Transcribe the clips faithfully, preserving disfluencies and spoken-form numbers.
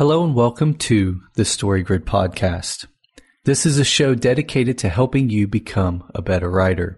Hello and welcome to the Story Grid Podcast. This is a show dedicated to helping you become a better writer.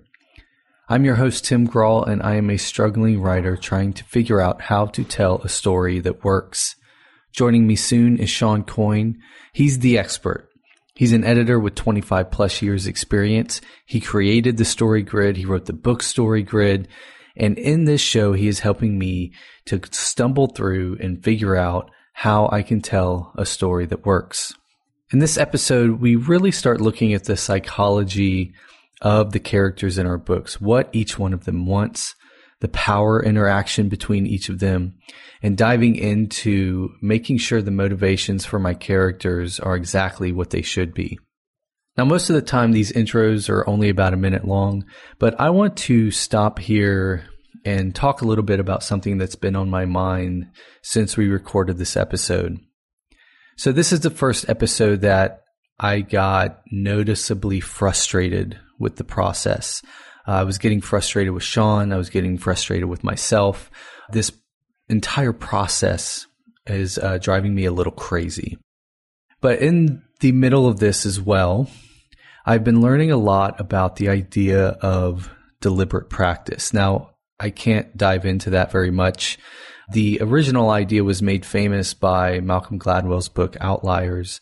I'm your host, Tim Grahl, and I am a struggling writer trying to figure out how to tell a story that works. Joining me soon is Sean Coyne. He's the expert. He's an editor with twenty-five plus years experience. He created the Story Grid. He wrote the book Story Grid. And in this show, he is helping me to stumble through and figure out how I can tell a story that works. In this episode, we really start looking at the psychology of the characters in our books, what each one of them wants, the power interaction between each of them, and diving into making sure the motivations for my characters are exactly what they should be. Now, most of the time, these intros are only about a minute long, but I want to stop here and talk a little bit about something that's been on my mind since we recorded this episode. So this is the first episode that I got noticeably frustrated with the process. Uh, I was getting frustrated with Sean. I was getting frustrated with myself. This entire process is uh, driving me a little crazy. But in the middle of this as well, I've been learning a lot about the idea of deliberate practice. Now, I can't dive into that very much. The original idea was made famous by Malcolm Gladwell's book Outliers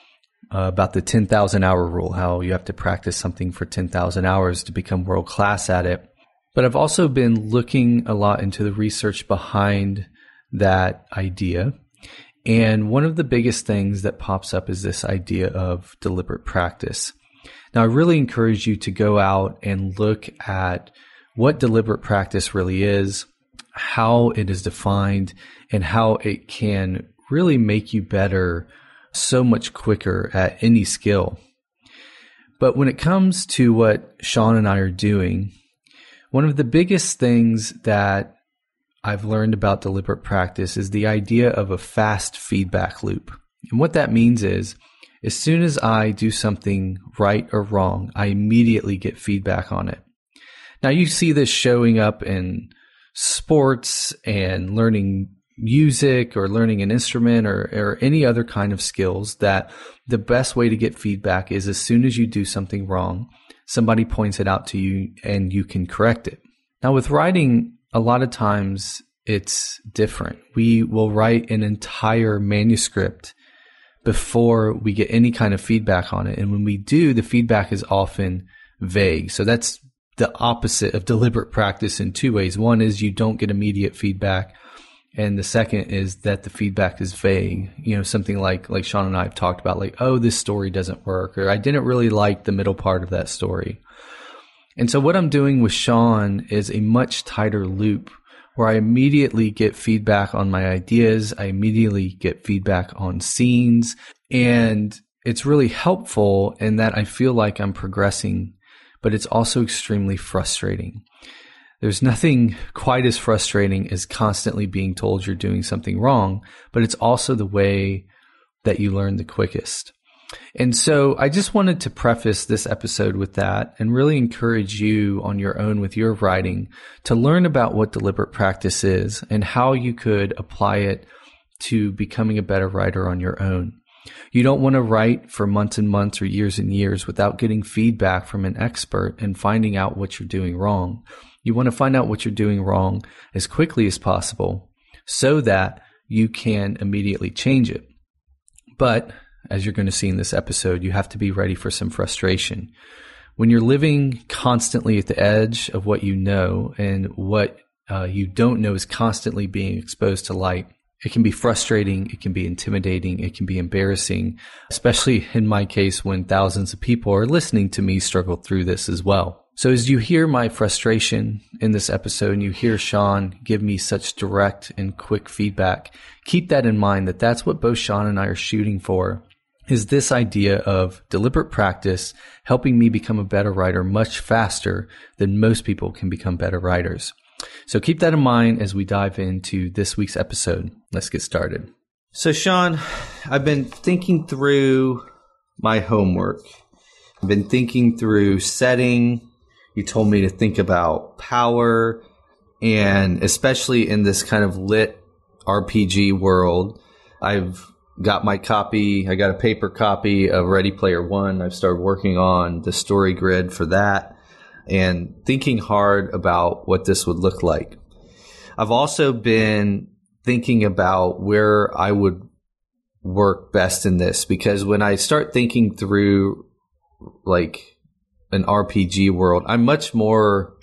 uh, about the ten thousand hour rule, how you have to practice something for ten thousand hours to become world class at it. But I've also been looking a lot into the research behind that idea. And one of the biggest things that pops up is this idea of deliberate practice. Now, I really encourage you to go out and look at what deliberate practice really is, how it is defined, and how it can really make you better so much quicker at any skill. But when it comes to what Sean and I are doing, one of the biggest things that I've learned about deliberate practice is the idea of a fast feedback loop. And what that means is, as soon as I do something right or wrong, I immediately get feedback on it. Now, you see this showing up in sports and learning music or learning an instrument or, or any other kind of skills, that the best way to get feedback is as soon as you do something wrong, somebody points it out to you and you can correct it. Now, with writing, a lot of times it's different. We will write an entire manuscript before we get any kind of feedback on it. And when we do, the feedback is often vague. So that's the opposite of deliberate practice in two ways. One is you don't get immediate feedback. And the second is that the feedback is vague. You know, something like, like Sean and I have talked about, like, oh, this story doesn't work, or I didn't really like the middle part of that story. And so what I'm doing with Sean is a much tighter loop where I immediately get feedback on my ideas. I immediately get feedback on scenes. And it's really helpful in that I feel like I'm progressing, but it's also extremely frustrating. There's nothing quite as frustrating as constantly being told you're doing something wrong, but it's also the way that you learn the quickest. And so I just wanted to preface this episode with that and really encourage you on your own with your writing to learn about what deliberate practice is and how you could apply it to becoming a better writer on your own. You don't want to write for months and months or years and years without getting feedback from an expert and finding out what you're doing wrong. You want to find out what you're doing wrong as quickly as possible so that you can immediately change it. But as you're going to see in this episode, you have to be ready for some frustration. When you're living constantly at the edge of what you know and what uh, you don't know is constantly being exposed to light, it can be frustrating, it can be intimidating, it can be embarrassing, especially in my case when thousands of people are listening to me struggle through this as well. So as you hear my frustration in this episode and you hear Sean give me such direct and quick feedback, keep that in mind, that that's what both Sean and I are shooting for, is this idea of deliberate practice helping me become a better writer much faster than most people can become better writers. So keep that in mind as we dive into this week's episode. Let's get started. So Sean, I've been thinking through my homework. I've been thinking through setting. You told me to think about power, and especially in this kind of lit R P G world, I've got my copy. I got a paper copy of Ready Player One. I've started working on the story grid for that and thinking hard about what this would look like. I've also been thinking about where I would work best in this, because when I start thinking through like an R P G world, I'm much more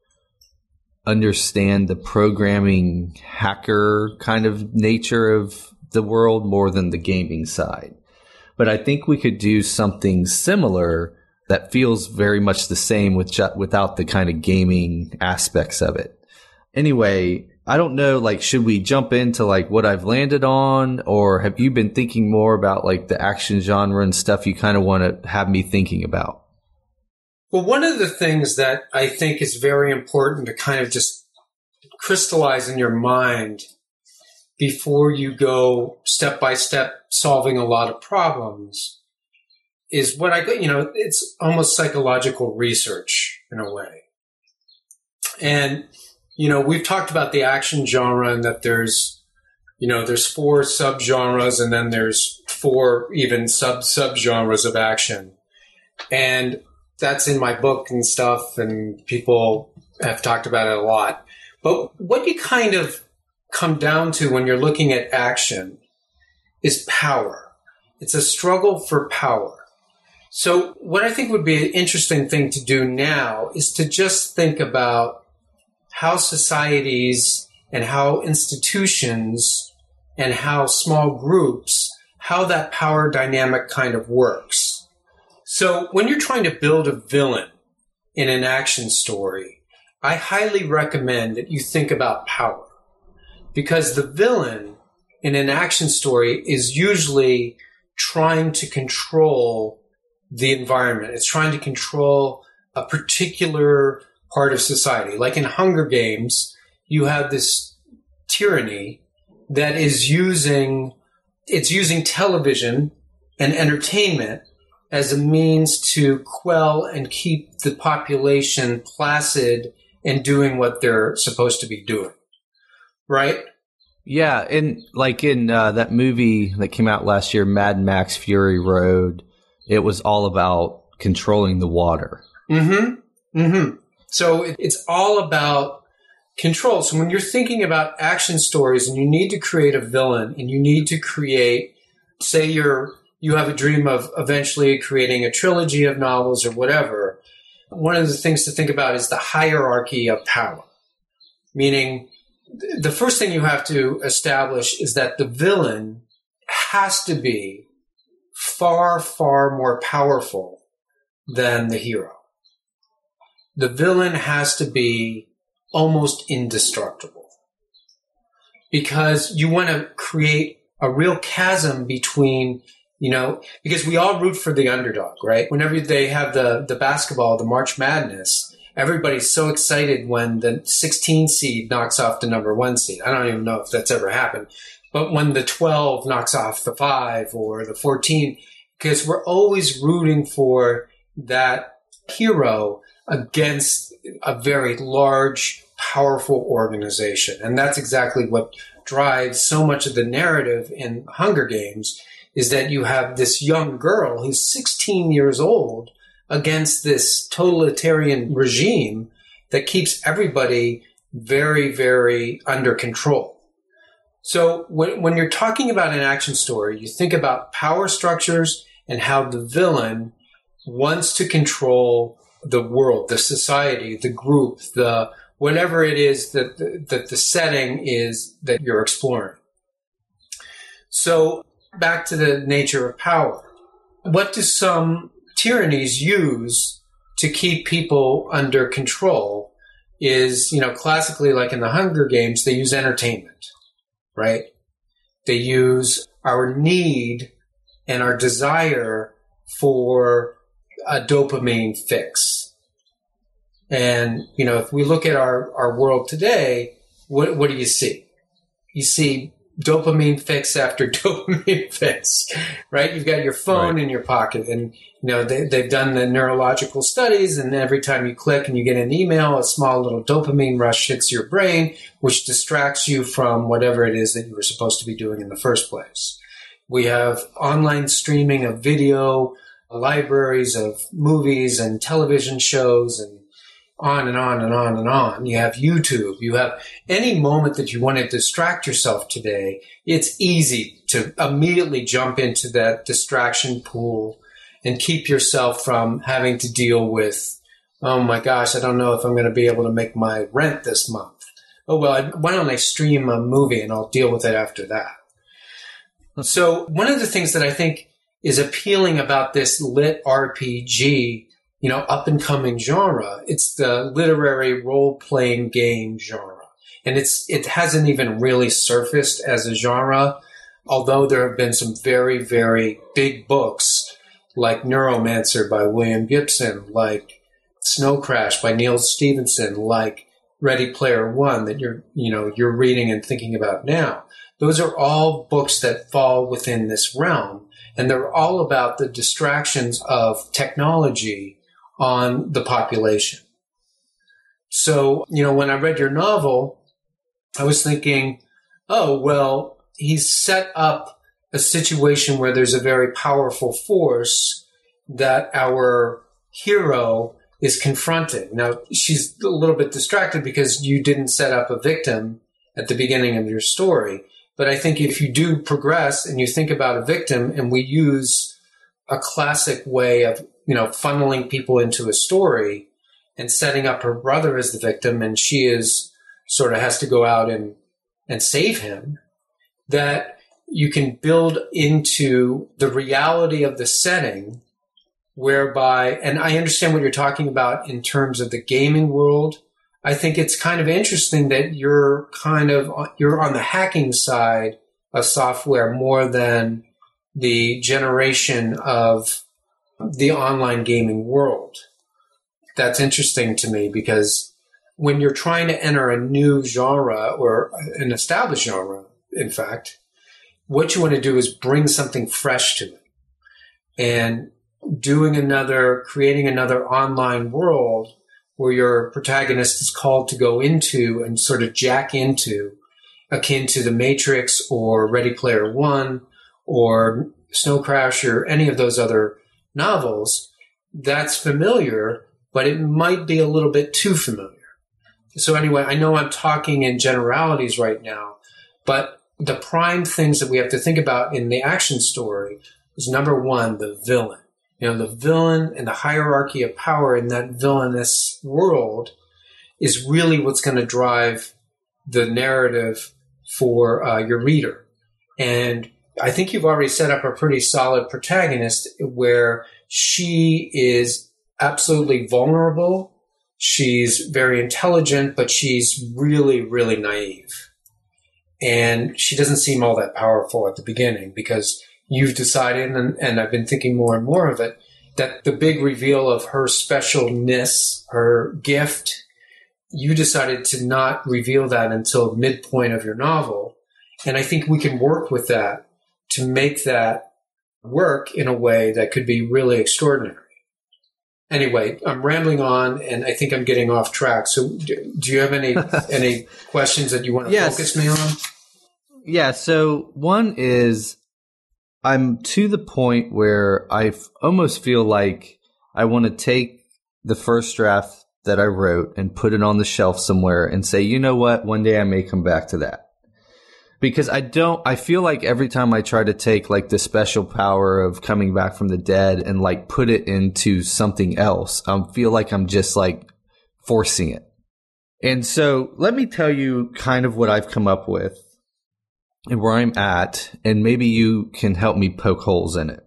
understand the programming hacker kind of nature of the world more than the gaming side. But I think we could do something similar that feels very much the same with ju- without the kind of gaming aspects of it. Anyway, I don't know, like, should we jump into like what I've landed on, or have you been thinking more about like the action genre and stuff you kind of want to have me thinking about? Well, one of the things that I think is very important to kind of just crystallize in your mind before you go step by step solving a lot of problems is what I, you know, it's almost psychological research in a way. And, you know, we've talked about the action genre and that there's, you know, there's four subgenres and then there's four even sub subgenres of action. And that's in my book and stuff, and people have talked about it a lot. But what you kind of come down to when you're looking at action is power. It's a struggle for power. So what I think would be an interesting thing to do now is to just think about how societies and how institutions and how small groups, how that power dynamic kind of works. So when you're trying to build a villain in an action story, I highly recommend that you think about power, because the villain in an action story is usually trying to control the environment. It's trying to control a particular part of society. Like in Hunger Games, you have this tyranny that is using, it's using television and entertainment as a means to quell and keep the population placid and doing what they're supposed to be doing. Right? Yeah. And like in uh, that movie that came out last year, Mad Max Fury Road, it was all about controlling the water. Mm-hmm. Mm-hmm. So it, it's all about control. So when you're thinking about action stories and you need to create a villain and you need to create, say you're you have a dream of eventually creating a trilogy of novels or whatever, one of the things to think about is the hierarchy of power. Meaning, the first thing you have to establish is that the villain has to be far, far more powerful than the hero. The villain has to be almost indestructible, because you want to create a real chasm between, you know, because we all root for the underdog, right? Whenever they have the, the basketball, the March Madness, everybody's so excited when the sixteen seed knocks off the number one seed. I don't even know if that's ever happened. But when the twelve knocks off the five or the fourteen, because we're always rooting for that hero against a very large, powerful organization. And that's exactly what drives so much of the narrative in Hunger Games, is that you have this young girl who's sixteen years old against this totalitarian regime that keeps everybody very, very under control. So when, when you're talking about an action story, you think about power structures and how the villain wants to control the world, the society, the group, the whatever it is that the, that the setting is that you're exploring. So back to the nature of power. What do some tyrannies use to keep people under control is, you know, classically, like in the Hunger Games, they use entertainment, right? They use our need and our desire for a dopamine fix. And, you know, if we look at our, our world today, what, what do you see? You see dopamine fix after dopamine fix, right? You've got your phone right in your pocket, and, you know, they, they've done the neurological studies, and every time you click and you get an email, a small little dopamine rush hits your brain, which distracts you from whatever it is that you were supposed to be doing in the first place. We have online streaming of video, libraries of movies and television shows, and on and on and on and on. You have YouTube. You have any moment that you want to distract yourself today. It's easy to immediately jump into that distraction pool and keep yourself from having to deal with, oh my gosh, I don't know if I'm going to be able to make my rent this month. Oh, well, I, why don't I stream a movie and I'll deal with it after that? So one of the things that I think is appealing about this lit R P G, you know, up-and-coming genre, it's the literary role-playing game genre. And it's it hasn't even really surfaced as a genre, although there have been some very, very big books like Neuromancer by William Gibson, like Snow Crash by Neil Stephenson, like Ready Player One that you're, you know, you're reading and thinking about now. Those are all books that fall within this realm, and they're all about the distractions of technology on the population. So, you know, when I read your novel, I was thinking, oh, well, he's set up a situation where there's a very powerful force that our hero is confronting. Now, she's a little bit distracted because you didn't set up a victim at the beginning of your story. But I think if you do progress and you think about a victim, and we use a classic way of, you know, funneling people into a story and setting up her brother as the victim, and she is sort of has to go out and, and save him, that you can build into the reality of the setting whereby, and I understand what you're talking about in terms of the gaming world. I think it's kind of interesting that you're kind of, you're on the hacking side of software more than the generation of the online gaming world. That's interesting to me because when you're trying to enter a new genre or an established genre, in fact, what you want to do is bring something fresh to it. And doing another, creating another online world where your protagonist is called to go into and sort of jack into, akin to The Matrix or Ready Player One or Snow Crash or any of those other novels, that's familiar, but it might be a little bit too familiar. So anyway, I know I'm talking in generalities right now, but the prime things that we have to think about in the action story is, number one, the villain. You know, the villain and the hierarchy of power in that villainous world is really what's going to drive the narrative for uh, your reader. And I think you've already set up a pretty solid protagonist where she is absolutely vulnerable. She's very intelligent, but she's really, really naive. And she doesn't seem all that powerful at the beginning because you've decided, and, and I've been thinking more and more of it, that the big reveal of her specialness, her gift, you decided to not reveal that until midpoint of your novel. And I think we can work with that to make that work in a way that could be really extraordinary. Anyway, I'm rambling on, and I think I'm getting off track. So do, do you have any any questions that you want to yes. focus me on? Yeah, so one is, I'm to the point where I almost feel like I want to take the first draft that I wrote and put it on the shelf somewhere and say, you know what, one day I may come back to that. Because I don't, I feel like every time I try to take like the special power of coming back from the dead and like put it into something else, I feel like I'm just like forcing it. And so let me tell you kind of what I've come up with and where I'm at, and maybe you can help me poke holes in it.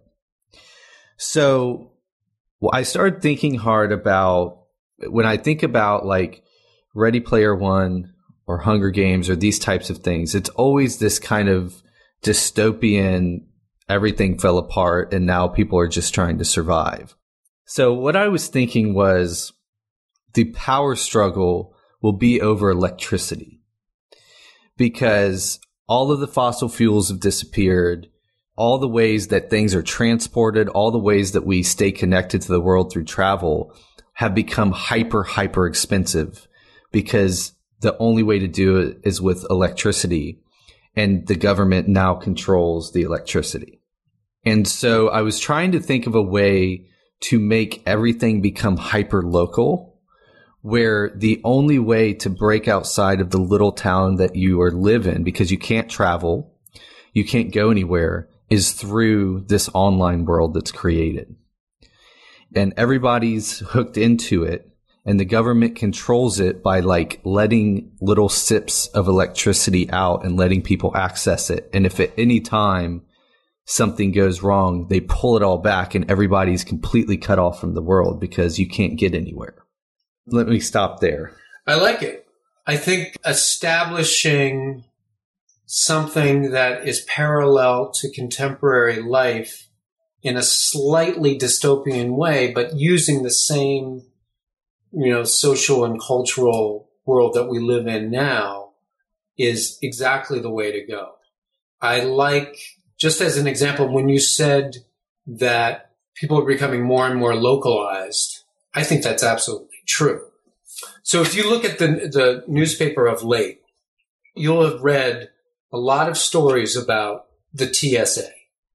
So well, I started thinking hard about, when I think about like Ready Player One or Hunger Games or these types of things, it's always this kind of dystopian, everything fell apart and now people are just trying to survive. So what I was thinking was the power struggle will be over electricity, because all of the fossil fuels have disappeared. All the ways that things are transported, all the ways that we stay connected to the world through travel have become hyper, hyper expensive, because the only way to do it is with electricity. and the government now controls the electricity. And so I was trying to think of a way to make everything become hyper local, where the only way to break outside of the little town that you are live in, because you can't travel, you can't go anywhere, is through this online world that's created. And everybody's hooked into it, and the government controls it by like letting little sips of electricity out and letting people access it. And if at any time something goes wrong, they pull it all back and everybody's completely cut off from the world because you can't get anywhere. Let me stop there. I like it. I think establishing something that is parallel to contemporary life in a slightly dystopian way, but using the same, you know, social and cultural world that we live in now is exactly the way to go. I like, just as an example, when you said that people are becoming more and more localized, I think that's absolutely true. So if you look at the, the newspaper of late, you'll have read a lot of stories about the T S A.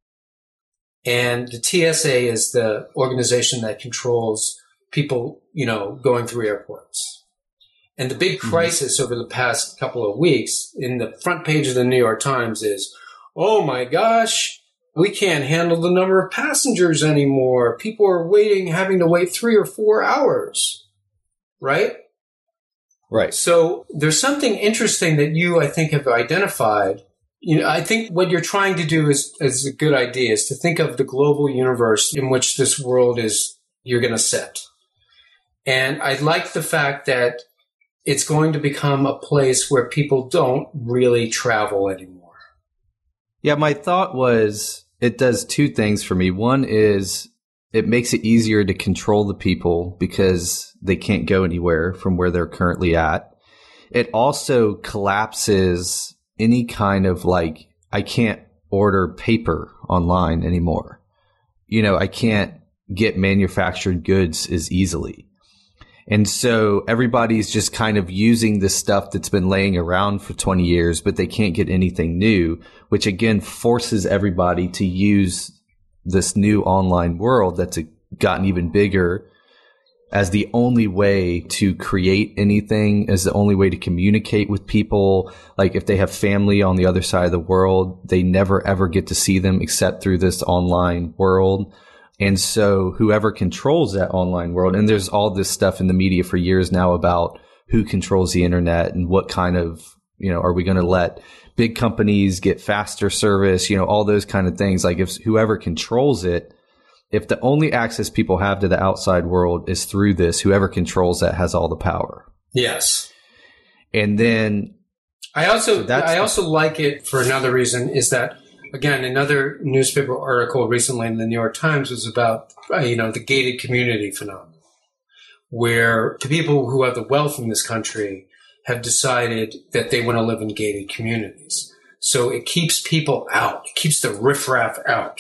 And the T S A is the organization that controls people, you know, going through airports. And the big crisis mm-hmm. over the past couple of weeks in the front page of the New York Times is, oh my gosh, we can't handle the number of passengers anymore. People are waiting, having to wait three or four hours. Right? Right. So there's something interesting that you, I think, have identified. You know, I think what you're trying to do is, is a good idea, is to think of the global universe in which this world is, you're going to set. And I like the fact that it's going to become a place where people don't really travel anymore. Yeah, my thought was it does two things for me. One is it makes it easier to control the people because they can't go anywhere from where they're currently at. It also collapses any kind of like, I can't order paper online anymore. You know, I can't get manufactured goods as easily. And so everybody's just kind of using this stuff that's been laying around for twenty years, but they can't get anything new, which again forces everybody to use this new online world that's gotten even bigger as the only way to create anything, as the only way to communicate with people. Like if they have family on the other side of the world, they never ever get to see them except through this online world. And so whoever controls that online world, and there's all this stuff in the media for years now about who controls the internet and what kind of, you know, are we going to let big companies get faster service, you know, all those kind of things. Like if whoever controls it, if the only access people have to the outside world is through this, whoever controls that has all the power. Yes. And then I also, so I also like it for another reason is that, again, another newspaper article recently in the New York Times was about, uh, you know, the gated community phenomenon, where the people who have the wealth in this country have decided that they want to live in gated communities. So it keeps people out. It keeps the riffraff out.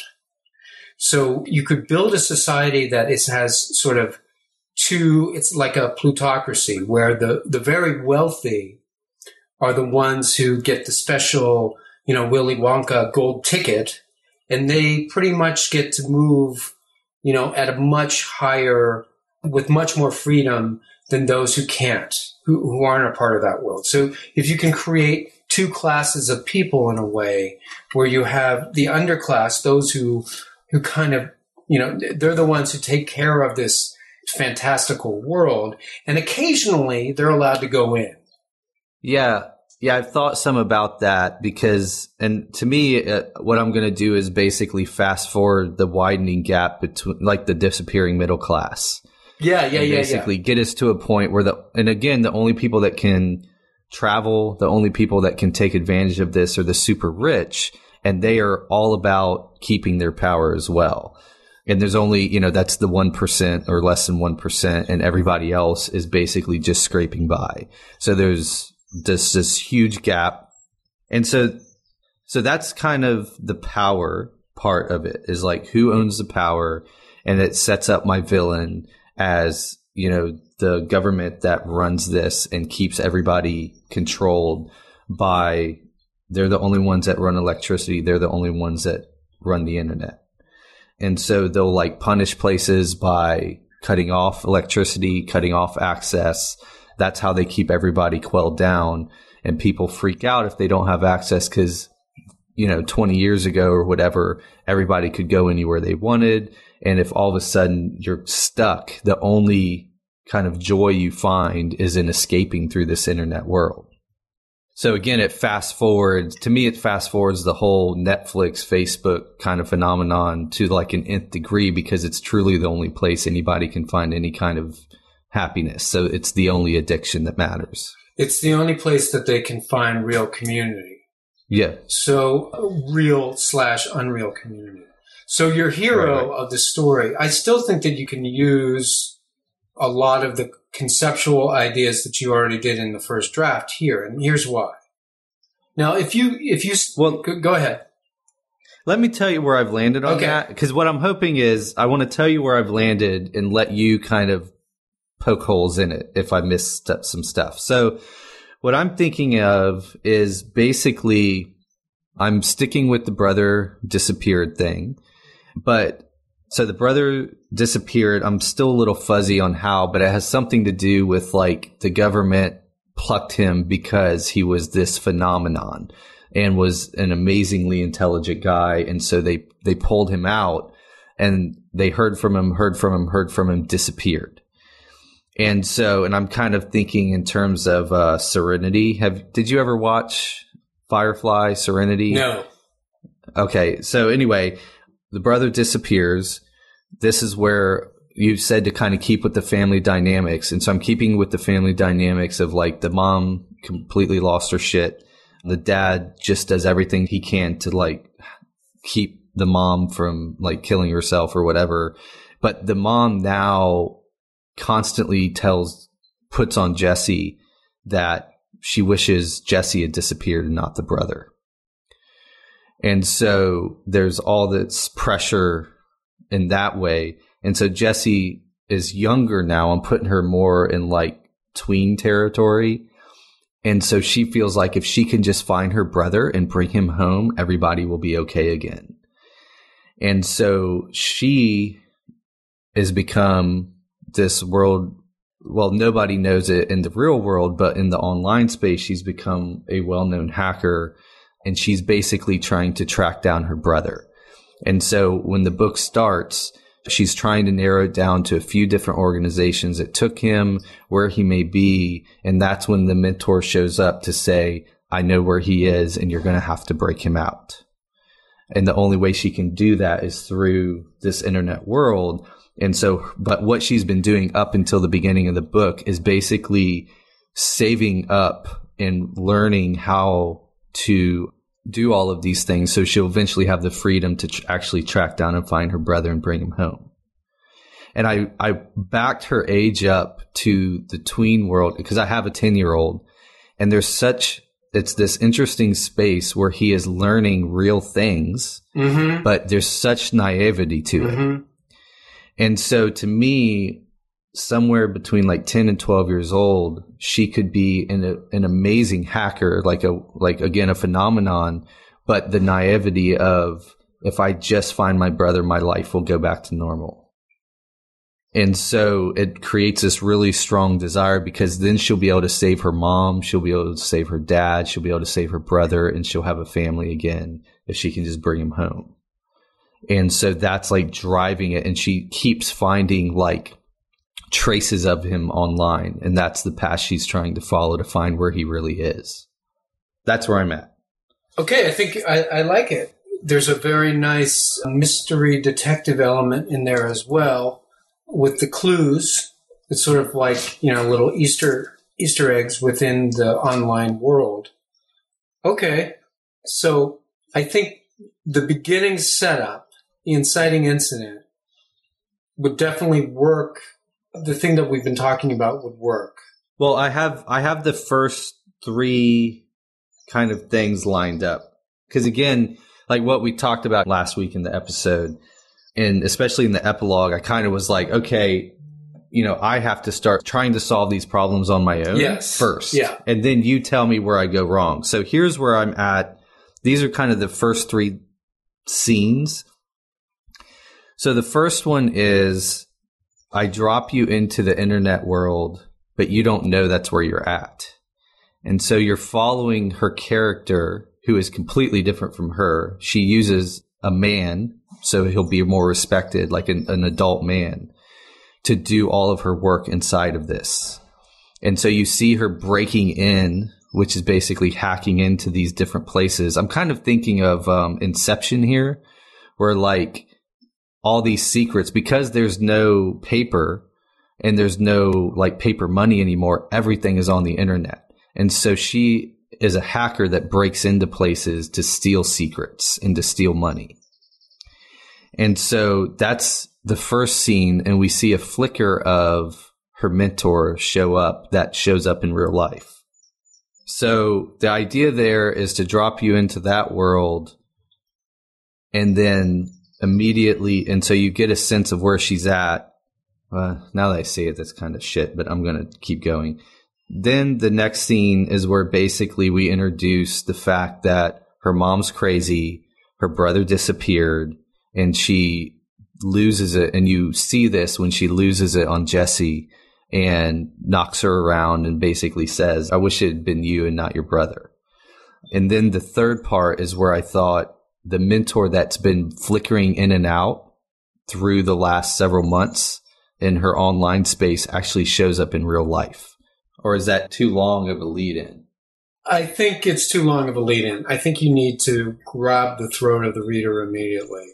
So you could build a society that is, has sort of two, it's like a plutocracy where the, the very wealthy are the ones who get the special, you know, Willy Wonka gold ticket, and they pretty much get to move, you know, at a much higher, with much more freedom than those who can't, who, who aren't a part of that world. So if you can create two classes of people in a way where you have the underclass, those who, who kind of, you know, they're the ones who take care of this fantastical world, and occasionally they're allowed to go in. Yeah. Yeah, I've thought some about that because, and to me, uh, what I'm going to do is basically fast forward the widening gap between, like the disappearing middle class. Yeah, yeah, yeah. Basically yeah. get us to a point where the, and again, the only people that can travel, the only people that can take advantage of this are the super rich, and they are all about keeping their power as well. And there's only, you know, that's the one percent or less than one percent, and everybody else is basically just scraping by. So there's this, this huge gap. And so, so that's kind of the power part of it, is like who owns the power, and it sets up my villain as, you know, the government that runs this and keeps everybody controlled by They're the only ones that run electricity. They're the only ones that run the internet. And so they'll like punish places by cutting off electricity, cutting off access. That's how they keep everybody quelled down. And people freak out if they don't have access because, you know, twenty years ago or whatever, everybody could go anywhere they wanted. And if all of a sudden you're stuck, the only kind of joy you find is in escaping through this internet world. So again, it fast forwards, to me, it fast forwards the whole Netflix, Facebook kind of phenomenon to like an nth degree because it's truly the only place anybody can find any kind of happiness. So it's the only addiction that matters. It's the only place that they can find real community. Yeah. So real slash unreal community. So your hero right, right. of the story, I still think that you can use a lot of the conceptual ideas that you already did in the first draft here. And here's why. Now, if you, if you, well, go, go ahead. Let me tell you where I've landed on okay. that. Because what I'm hoping is I want to tell you where I've landed and let you kind of poke holes in it if I missed some stuff. So what I'm thinking of is basically I'm sticking with the brother disappeared thing. But so the brother disappeared. I'm still a little fuzzy on how, but it has something to do with like the government plucked him because he was this phenomenon and was an amazingly intelligent guy. And so they, they pulled him out and they heard from him, heard from him, heard from him, disappeared. And so, and I'm kind of thinking in terms of uh, Serenity. Have, did you ever watch Firefly, Serenity? No. Okay. So anyway, the brother disappears. This is where you said to kind of keep with the family dynamics. And so I'm keeping with the family dynamics of like the mom completely lost her shit. The dad just does everything he can to like keep the mom from like killing herself or whatever. But the mom now constantly tells, puts on Jesse that she wishes Jesse had disappeared and not the brother. And so there's all this pressure in that way. And so Jessie is younger now. I'm putting her more in like tween territory. And so she feels like if she can just find her brother and bring him home, everybody will be okay again. And so she has become this world. Well, nobody knows it in the real world, but in the online space, she's become a well-known hacker. And she's basically trying to track down her brother. And so when the book starts, she's trying to narrow it down to a few different organizations that took him, where he may be. And that's when the mentor shows up to say, I know where he is and you're going to have to break him out. And the only way she can do that is through this internet world. And so, but what she's been doing up until the beginning of the book is basically saving up and learning how to do all of these things so she'll eventually have the freedom to tr- actually track down and find her brother and bring him home. And I, I backed her age up to the tween world because I have a ten-year-old, and there's such, it's this interesting space where he is learning real things, mm-hmm. but there's such naivety to mm-hmm. it. And so to me, somewhere between like ten and twelve years old, she could be an, a, an amazing hacker, like a, like again, a phenomenon, but the naivety of if I just find my brother, my life will go back to normal. And so it creates this really strong desire because then she'll be able to save her mom. She'll be able to save her dad. She'll be able to save her brother, and she'll have a family again if she can just bring him home. And so that's like driving it. And she keeps finding like traces of him online, and that's the path she's trying to follow to find where he really is. That's where I'm at. Okay, I think I, I like it. There's a very nice mystery detective element in there as well with the clues. It's sort of like, you know, little Easter Easter eggs within the online world. Okay, so I think the beginning setup, the inciting incident, would definitely work. The thing that we've been talking about would work. Well, I have I have the first three kind of things lined up. Because again, like what we talked about last week in the episode, and especially in the epilogue, I kind of was like, okay, you know, I have to start trying to solve these problems on my own yes. first. Yeah. And then you tell me where I go wrong. So here's where I'm at these are kind of the first three scenes. So the first one is I drop you into the internet world, but you don't know that's where you're at. And so you're following her character, who is completely different from her. She uses a man, so he'll be more respected, like an, an adult man, to do all of her work inside of this. And so you see her breaking in, which is basically hacking into these different places. I'm kind of thinking of um, Inception here, where like all these secrets, because there's no paper and there's no like paper money anymore, everything is on the internet. And so she is a hacker that breaks into places to steal secrets and to steal money. And so that's the first scene, and we see a flicker of her mentor show up that shows up in real life. So the idea there is to drop you into that world and then immediately, and so you get a sense of where she's at. Uh, now that I say it, that's kind of shit, but I'm going to keep going. Then the next scene is where basically we introduce the fact that her mom's crazy, her brother disappeared, and she loses it. And you see this when she loses it on Jesse and knocks her around and basically says, I wish it had been you and not your brother. And then the third part is where I thought the mentor that's been flickering in and out through the last several months in her online space actually shows up in real life. Or is that too long of a lead in? I think it's too long of a lead in. I think you need to grab the throat of the reader immediately.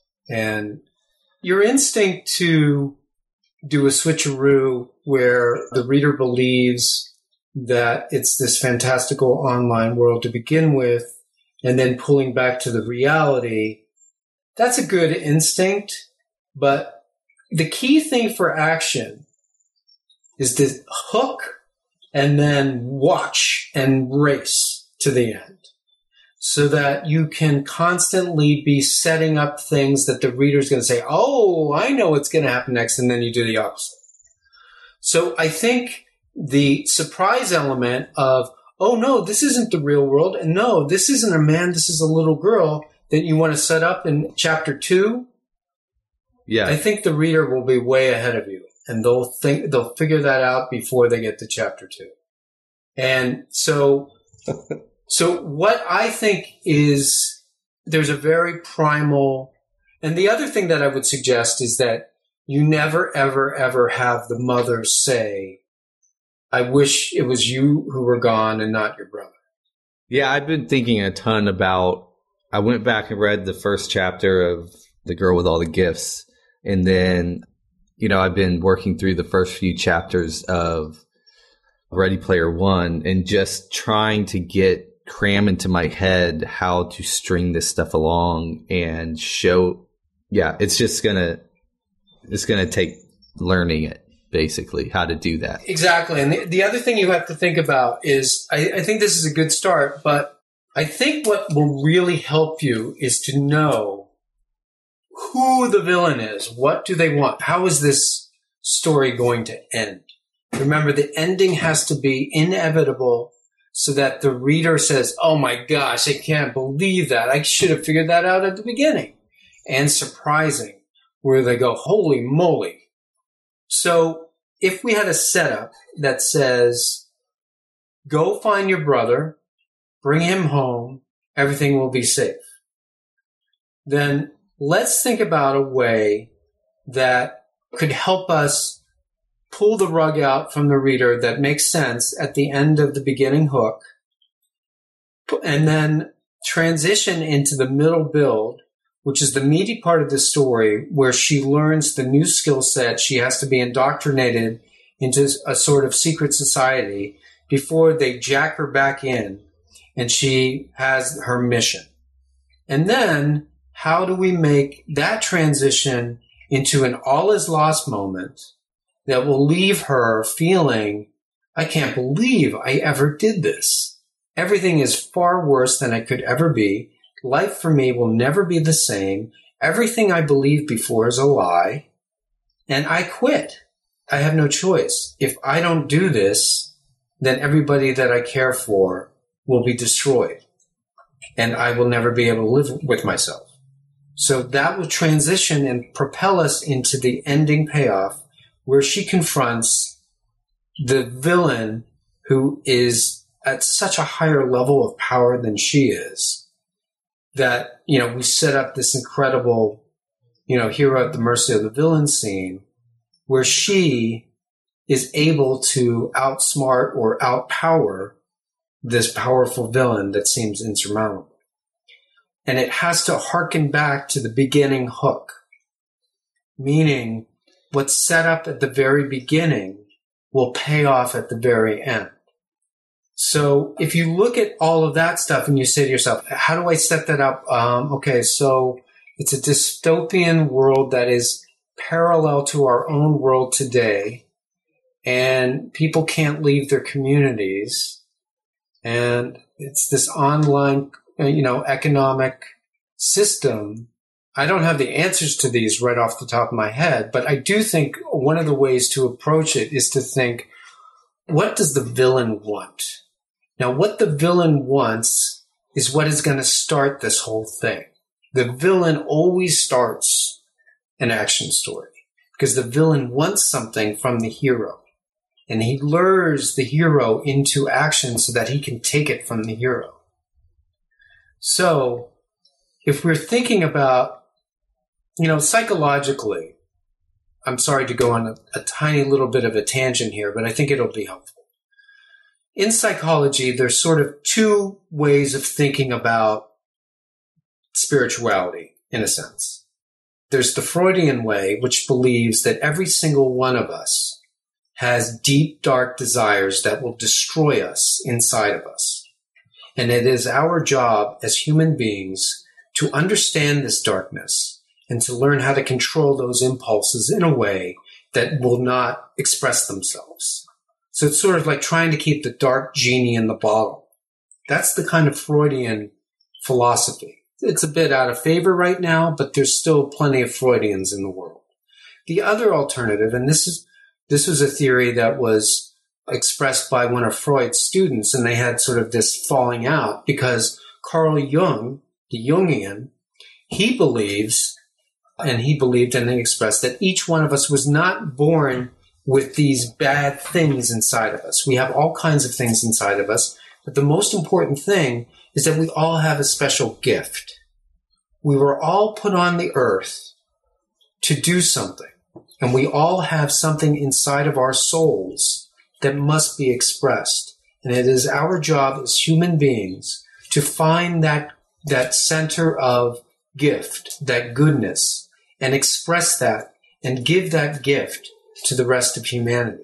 And your instinct to do a switcheroo where the reader believes that it's this fantastical online world to begin with, and then pulling back to the reality, that's a good instinct. But the key thing for action is to hook and then watch and race to the end, so that you can constantly be setting up things that the reader's going to say, oh, I know what's going to happen next, and then you do the opposite. So I think the surprise element of, oh, no, this isn't the real world, and no, this isn't a man, this is a little girl, that you want to set up in chapter two, yeah, I think the reader will be way ahead of you, and they'll think they'll figure that out before they get to chapter two. And so... So what I think is there's a very primal, and the other thing that I would suggest is that you never, ever, ever have the mother say, I wish it was you who were gone and not your brother. Yeah, I've been thinking a ton about, I went back and read the first chapter of The Girl with All the Gifts. And then, you know, I've been working through the first few chapters of Ready Player One and just trying to get cram into my head how to string this stuff along and show. Yeah, it's just gonna it's gonna take learning it, basically, how to do that. Exactly. And the, the other thing you have to think about is, I, I think this is a good start, but I think what will really help you is to know who the villain is. What do they want? How is this story going to end? Remember, the ending has to be inevitable, so that the reader says, oh my gosh, I can't believe that. I should have figured that out at the beginning. And surprising, where they go, holy moly. So if we had a setup that says, go find your brother, bring him home, everything will be safe, then let's think about a way that could help us pull the rug out from the reader that makes sense at the end of the beginning hook, and then transition into the middle build, which is the meaty part of the story where she learns the new skill set. She has to be indoctrinated into a sort of secret society before they jack her back in, and she has her mission. And then how do we make that transition into an all is lost moment that will leave her feeling, I can't believe I ever did this. Everything is far worse than it could ever be. Life for me will never be the same. Everything I believed before is a lie. And I quit. I have no choice. If I don't do this, then everybody that I care for will be destroyed. and I will never be able to live with myself. So that will transition and propel us into the ending payoff where she confronts the villain who is at such a higher level of power than she is that, you know, we set up this incredible, you know, hero at the mercy of the villain scene where she is able to outsmart or outpower this powerful villain that seems insurmountable. And it has to hearken back to the beginning hook, meaning what's set up at the very beginning will pay off at the very end. So if you look at all of that stuff and you say to yourself, how do I set that up? Um, okay, so it's a dystopian world that is parallel to our own world today, and people can't leave their communities, and it's this online, you know, economic system. I don't have the answers to these right off the top of my head, but I do think one of the ways to approach it is to think, what does the villain want? Now, what the villain wants is what is going to start this whole thing. The villain always starts an action story because the villain wants something from the hero, and he lures the hero into action so that he can take it from the hero. So if we're thinking about, you know, psychologically, I'm sorry to go on a, a tiny little bit of a tangent here, but I think it'll be helpful. In psychology, there's sort of two ways of thinking about spirituality, in a sense. There's the Freudian way, which believes that every single one of us has deep, dark desires that will destroy us inside of us. And it is our job as human beings to understand this darkness and to learn how to control those impulses in a way that will not express themselves. So it's sort of like trying to keep the dark genie in the bottle. That's the kind of Freudian philosophy. It's a bit out of favor right now, but there's still plenty of Freudians in the world. The other alternative, and this is this was a theory that was expressed by one of Freud's students, and they had sort of this falling out because Carl Jung, the Jungian, he believes, and he believed and he expressed that each one of us was not born with these bad things inside of us. We have all kinds of things inside of us, but the most important thing is that we all have a special gift. We were all put on the earth to do something, and we all have something inside of our souls that must be expressed. And it is our job as human beings to find that, that center of gift, that goodness, and express that and give that gift to the rest of humanity.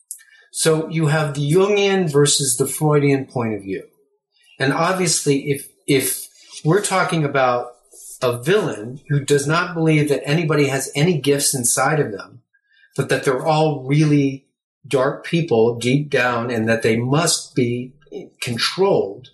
So you have the Jungian versus the Freudian point of view. And obviously, if if we're talking about a villain who does not believe that anybody has any gifts inside of them, but that they're all really dark people deep down and that they must be controlled,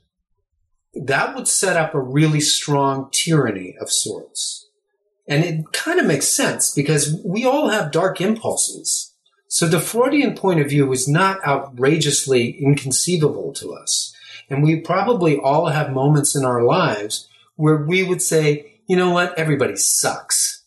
that would set up a really strong tyranny of sorts. And it kind of makes sense because we all have dark impulses. So the Freudian point of view is not outrageously inconceivable to us. And we probably all have moments in our lives where we would say, you know what, everybody sucks.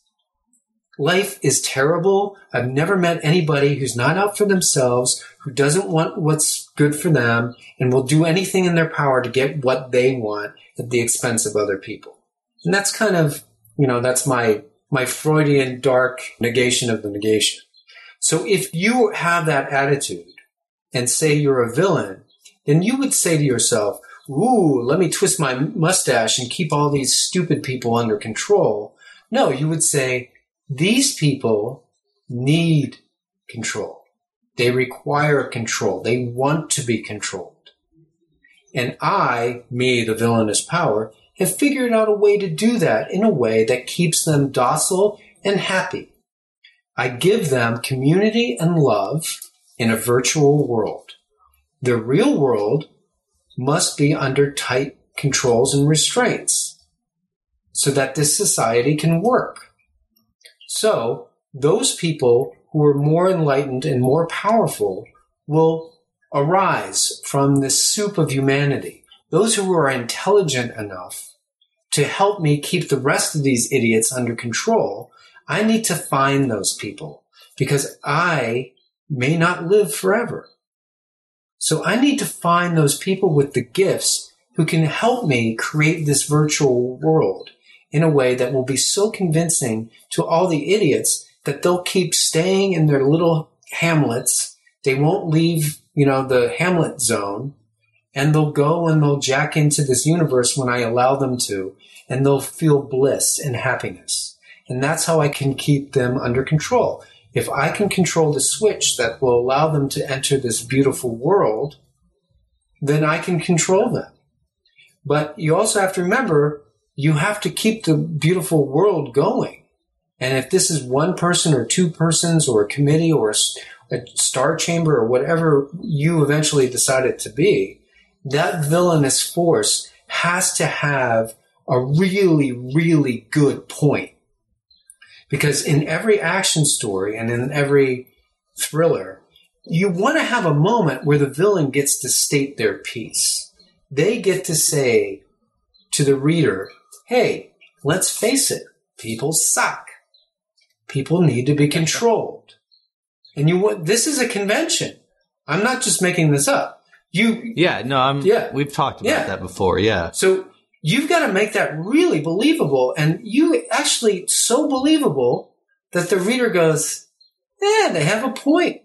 Life is terrible. I've never met anybody who's not out for themselves, who doesn't want what's good for them, and will do anything in their power to get what they want at the expense of other people. And that's kind of, you know, that's my, my Freudian dark negation of the negation. So if you have that attitude and say you're a villain, then you would say to yourself, ooh, let me twist my mustache and keep all these stupid people under control. No, you would say, these people need control. They require control. They want to be controlled. And I, me, the villainous power, have figured out a way to do that in a way that keeps them docile and happy. I give them community and love in a virtual world. The real world must be under tight controls and restraints so that this society can work. So those people who are more enlightened and more powerful will arise from this soup of humanity. those who are intelligent enough to help me keep the rest of these idiots under control, I need to find those people because I may not live forever. So I need to find those people with the gifts who can help me create this virtual world in a way that will be so convincing to all the idiots that they'll keep staying in their little hamlets. They won't leave, you know, the hamlet zone, and they'll go and they'll jack into this universe when I allow them to, and they'll feel bliss and happiness. And that's how I can keep them under control. If I can control the switch that will allow them to enter this beautiful world, then I can control them. But you also have to remember, you have to keep the beautiful world going. And if this is one person or two persons or a committee or a, a star chamber or whatever you eventually decide it to be, that villainous force has to have a really, really good point. Because in every action story and in every thriller, you want to have a moment where the villain gets to state their piece. They get to say to the reader, hey, let's face it, people suck. People need to be controlled. And you want, this is a convention. I'm not just making this up. You, yeah, no, I'm, yeah, we've talked about yeah. that before. Yeah. So you've got to make that really believable, and you actually so believable that the reader goes, yeah, they have a point.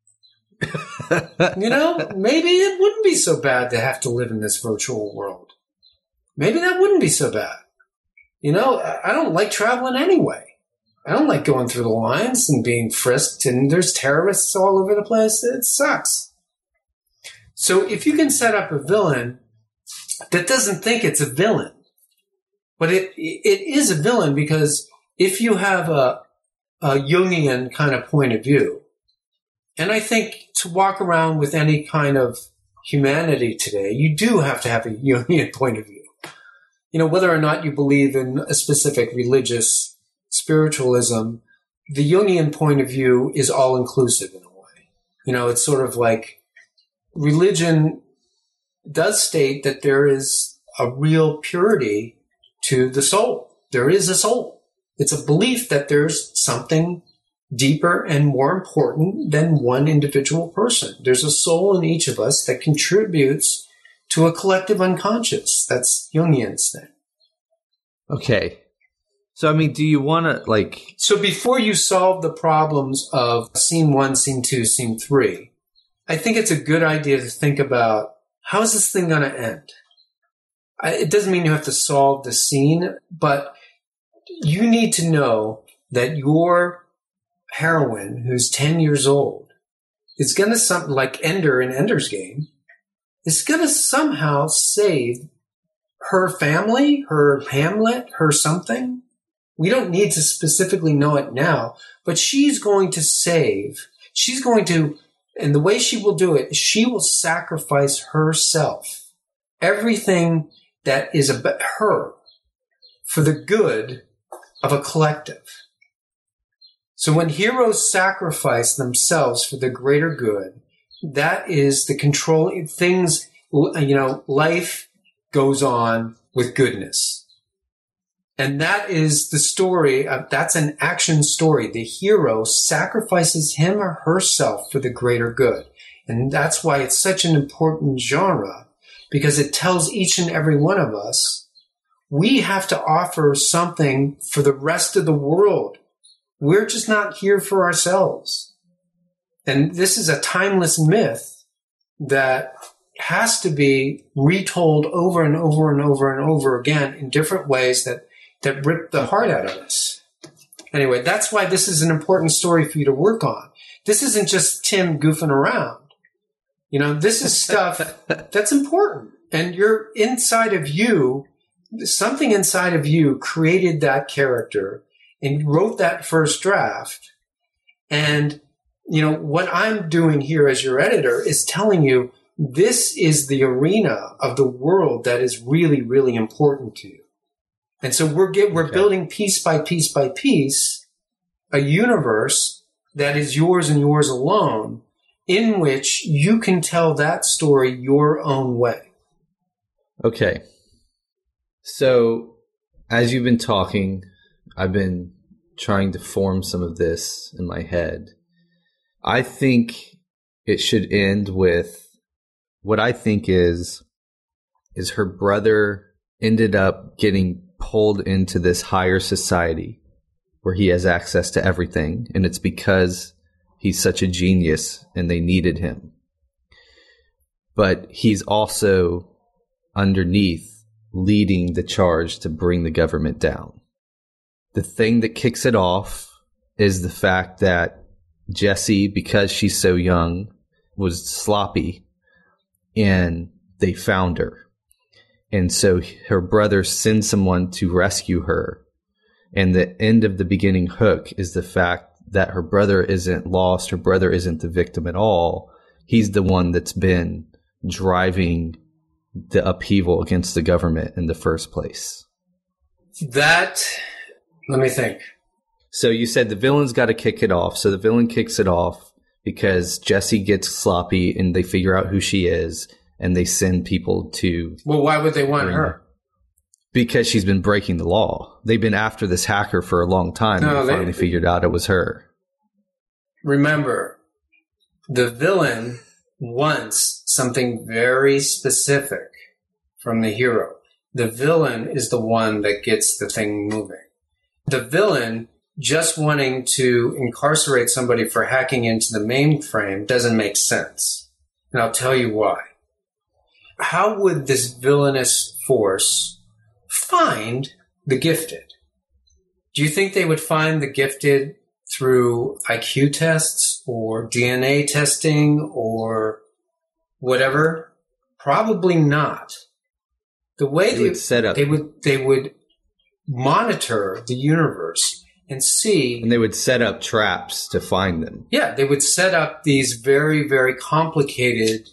You know, maybe it wouldn't be so bad to have to live in this virtual world. Maybe that wouldn't be so bad. You know, I don't like traveling anyway. I don't like going through the lines and being frisked, and there's terrorists all over the place. It sucks. So if you can set up a villain that doesn't think it's a villain, but it it is a villain because if you have a, a Jungian kind of point of view, and I think to walk around with any kind of humanity today, you do have to have a Jungian point of view. You know, whether or not you believe in a specific religious spiritualism, the Jungian point of view is all-inclusive in a way. You know, it's sort of like religion does state that there is a real purity to the soul. There is a soul. It's a belief that there's something deeper and more important than one individual person. There's a soul in each of us that contributes to a collective unconscious. That's Jungian's thing. Okay. So, I mean, do you want to, like... So before you solve the problems of scene one, scene two, scene three, I think it's a good idea to think about, how is this thing going to end? I, it doesn't mean you have to solve the scene, but you need to know that your heroine, who's ten years old, is going to, some, like Ender in Ender's Game, is going to somehow save her family, her hamlet, her something. We don't need to specifically know it now, but she's going to save. She's going to, and the way she will do it, she will sacrifice herself, everything that is about her, for the good of a collective. So when heroes sacrifice themselves for the greater good, that is the control. Things, you know, life goes on with goodness. And that is the story. Of, that's an action story. The hero sacrifices him or herself for the greater good. And that's why it's such an important genre, because it tells each and every one of us, we have to offer something for the rest of the world. We're just not here for ourselves. And this is a timeless myth that has to be retold over and over and over and over again in different ways that that rip the heart out of us. Anyway, that's why this is an important story for you to work on. This isn't just Tim goofing around. You know, this is stuff that's important. And you're inside of you, something inside of you created that character and wrote that first draft. And, you know, what I'm doing here as your editor is telling you this is the arena of the world that is really, really important to you. And so we're get, we're okay. building piece by piece by piece a universe that is yours and yours alone, in which you can tell that story your own way. Okay. So as you've been talking, I've been trying to form some of this in my head. I think it should end with what I think is, is her brother ended up getting pulled into this higher society where he has access to everything. And it's because he's such a genius and they needed him. But he's also underneath leading the charge to bring the government down. The thing that kicks it off is the fact that Jessie, because she's so young, was sloppy and they found her. And so her brother sends someone to rescue her. And the end of the beginning hook is the fact that her brother isn't lost. Her brother isn't the victim at all. He's the one that's been driving the upheaval against the government in the first place. That, let me think. So you said the villain's got to kick it off. So the villain kicks it off because Jessie gets sloppy and they figure out who she is and they send people to... Well, why would they want her? Because she's been breaking the law. They've been after this hacker for a long time. No, and they finally they, figured out it was her. Remember, the villain wants something very specific from the hero. The villain is the one that gets the thing moving. The villain just wanting to incarcerate somebody for hacking into the mainframe doesn't make sense. And I'll tell you why. How would this villainous force find the gifted? Do you think they would find the gifted through I Q tests or D N A testing or whatever? Probably not. The way they, they would set up, they would they would monitor the universe and see, and they would set up traps to find them. Yeah, they would set up these very very complicated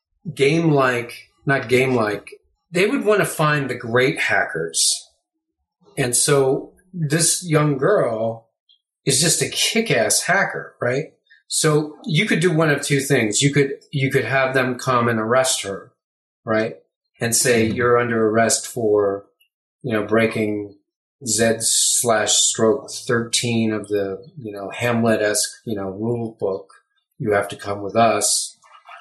game-like, not game-like. They would want to find the great hackers, and so this young girl is just a kick-ass hacker, right? So you could do one of two things. You could you could have them come and arrest her, right? And say, you're under arrest for, you know, breaking Z slash stroke thirteen of the, you know, Hamlet-esque, you know, rule book. You have to come with us.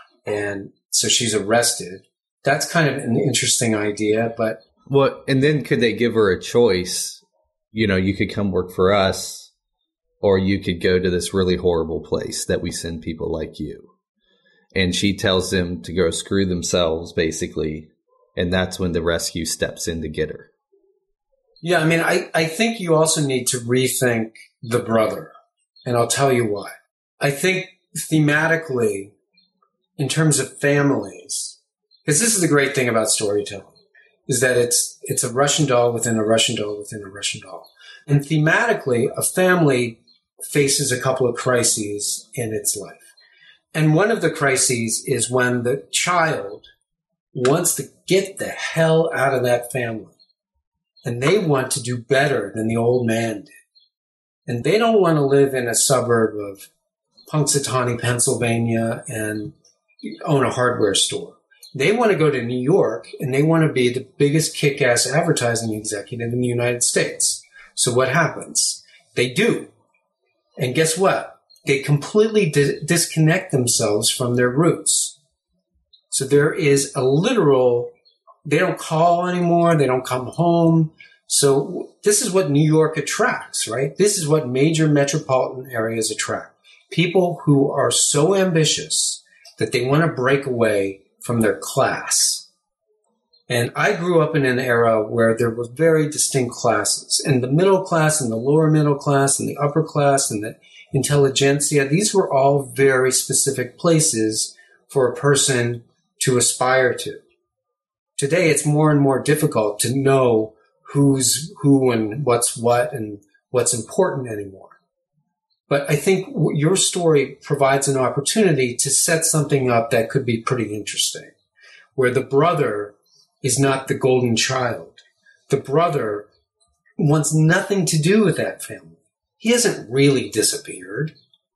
And so she's arrested. That's kind of an interesting idea, but. Well, and then could they give her a choice? You know, you could come work for us, or you could go to this really horrible place that we send people like you. And she tells them to go screw themselves, basically. And that's when the rescue steps in to get her. Yeah, I mean, I, I think you also need to rethink the brother. And I'll tell you why. I think thematically, in terms of families, because this is the great thing about storytelling, is that it's it's a Russian doll within a Russian doll within a Russian doll. And thematically, a family faces a couple of crises in its life. And one of the crises is when the child wants to get the hell out of that family. And they want to do better than the old man did. And they don't want to live in a suburb of Punxsutawney, Pennsylvania, and own a hardware store. They want to go to New York, and they want to be the biggest kick-ass advertising executive in the United States. So what happens? They do. And guess what? They completely di- disconnect themselves from their roots. So there is a literal, they don't call anymore, they don't come home. So this is what New York attracts, right? This is what major metropolitan areas attract. People who are so ambitious that they want to break away from their class. And I grew up in an era where there were very distinct classes. And the middle class and the lower middle class and the upper class and the intelligentsia, these were all very specific places for a person to aspire to. Today, it's more and more difficult to know who's who and what's what and what's important anymore. But I think your story provides an opportunity to set something up that could be pretty interesting, where the brother is not the golden child. The brother wants nothing to do with that family. He hasn't really disappeared.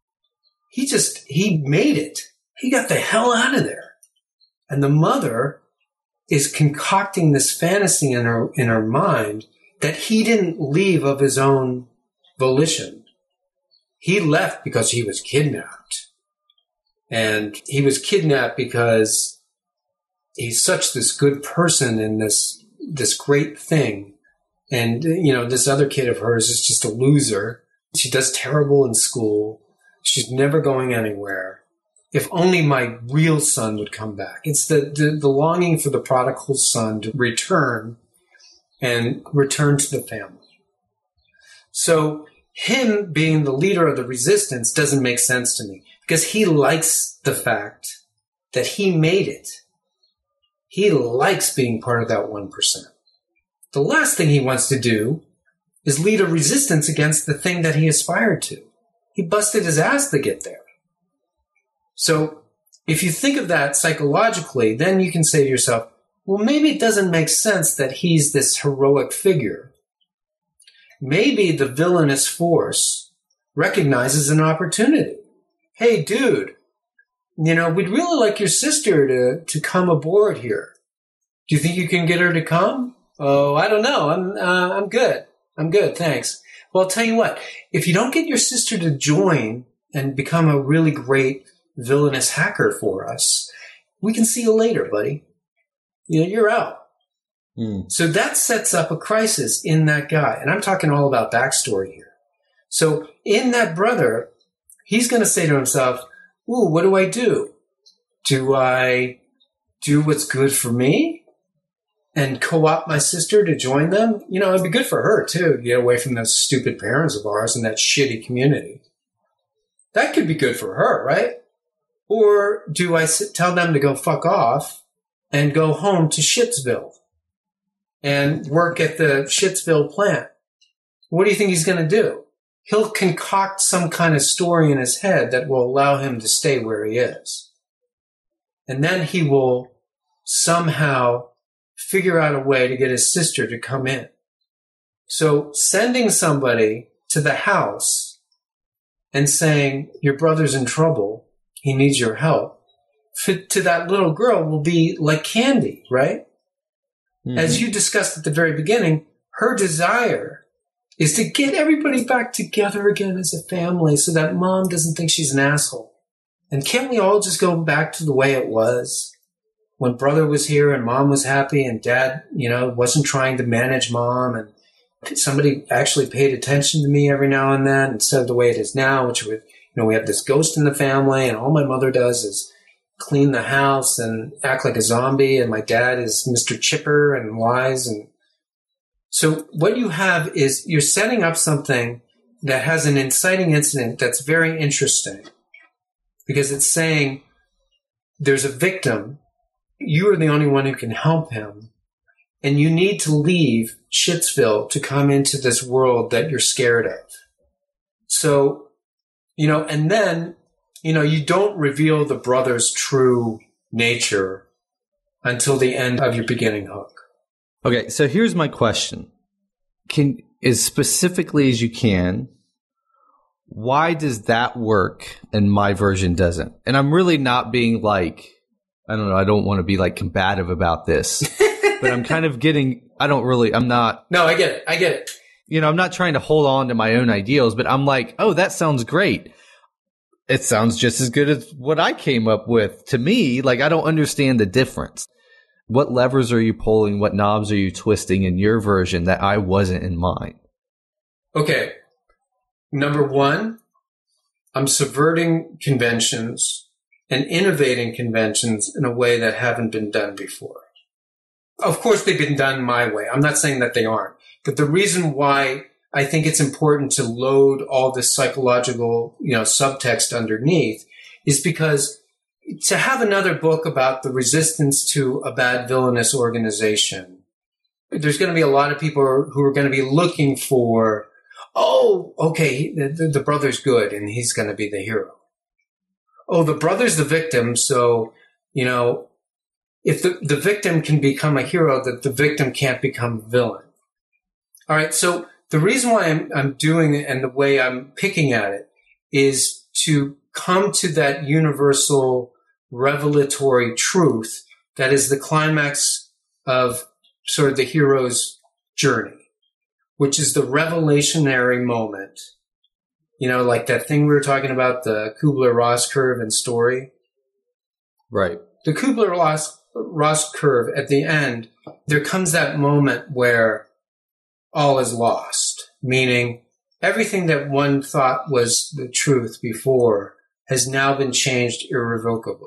He just, he made it. He got the hell out of there. And the mother is concocting this fantasy in her, in her mind that he didn't leave of his own volition. He left because he was kidnapped. And he was kidnapped because he's such this good person and this, this great thing. And, you know, this other kid of hers is just a loser. She does terrible in school. She's never going anywhere. If only my real son would come back. It's the, the, the longing for the prodigal son to return and return to the family. So him being the leader of the resistance doesn't make sense to me because he likes the fact that he made it. He likes being part of that one percent. The last thing he wants to do is lead a resistance against the thing that he aspired to. He busted his ass to get there. So if you think of that psychologically, then you can say to yourself, well, maybe it doesn't make sense that he's this heroic figure. Maybe the villainous force recognizes an opportunity. Hey, dude, you know, we'd really like your sister to, to come aboard here. Do you think you can get her to come? Oh, I don't know. I'm, uh, I'm good. I'm good. Thanks. Well, I'll tell you what, if you don't get your sister to join and become a really great villainous hacker for us, we can see you later, buddy. You know, you're out. Mm. So that sets up a crisis in that guy. And I'm talking all about backstory here. So in that brother, he's going to say to himself, ooh, what do I do? Do I do what's good for me and co-opt my sister to join them? You know, it'd be good for her too, to get away from those stupid parents of ours and that shitty community. That could be good for her, right? Or do I tell them to go fuck off and go home to Shittsville and work at the Shittsville plant? What do you think he's going to do? He'll concoct some kind of story in his head that will allow him to stay where he is. And then he will somehow figure out a way to get his sister to come in. So sending somebody to the house and saying, your brother's in trouble, he needs your help, to that little girl will be like candy, right? Mm-hmm. As you discussed at the very beginning, her desire is to get everybody back together again as a family so that mom doesn't think she's an asshole. And can't we all just go back to the way it was when brother was here and mom was happy and dad, you know, wasn't trying to manage mom and somebody actually paid attention to me every now and then instead of the way it is now, which would, you know, we have this ghost in the family and all my mother does is clean the house and act like a zombie. And my dad is Mister Chipper and wise. And so what you have is you're setting up something that has an inciting incident that's very interesting because it's saying there's a victim. You are the only one who can help him. And you need to leave Shittsville to come into this world that you're scared of. So, you know, and then, you know, you don't reveal the brother's true nature until the end of your beginning hook. Okay, so here's my question. Can, as specifically as you can, why does that work and my version doesn't? And I'm really not being like, I don't know, I don't want to be like combative about this, but I'm kind of getting, I don't really, I'm not. No, I get it. I get it. You know, I'm not trying to hold on to my own ideals, but I'm like, oh, that sounds great. It sounds just as good as what I came up with. To me, like, I don't understand the difference. What levers are you pulling? What knobs are you twisting in your version that I wasn't in mine? Okay. Number one, I'm subverting conventions and innovating conventions in a way that haven't been done before. Of course, they've been done my way. I'm not saying that they aren't. But the reason why I think it's important to load all this psychological, you know, subtext underneath is because to have another book about the resistance to a bad villainous organization, there's going to be a lot of people who are going to be looking for, oh, okay, the, the brother's good and he's going to be the hero. Oh, the brother's the victim, so, you know, if the, the victim can become a hero, that the victim can't become a villain. All right, so the reason why I'm, I'm doing it and the way I'm picking at it is to come to that universal revelatory truth that is the climax of sort of the hero's journey, which is the revelationary moment. You know, like that thing we were talking about, the Kubler-Ross curve and story. Right. The Kubler-Ross Ross curve, at the end, there comes that moment where all is lost, meaning everything that one thought was the truth before has now been changed irrevocably.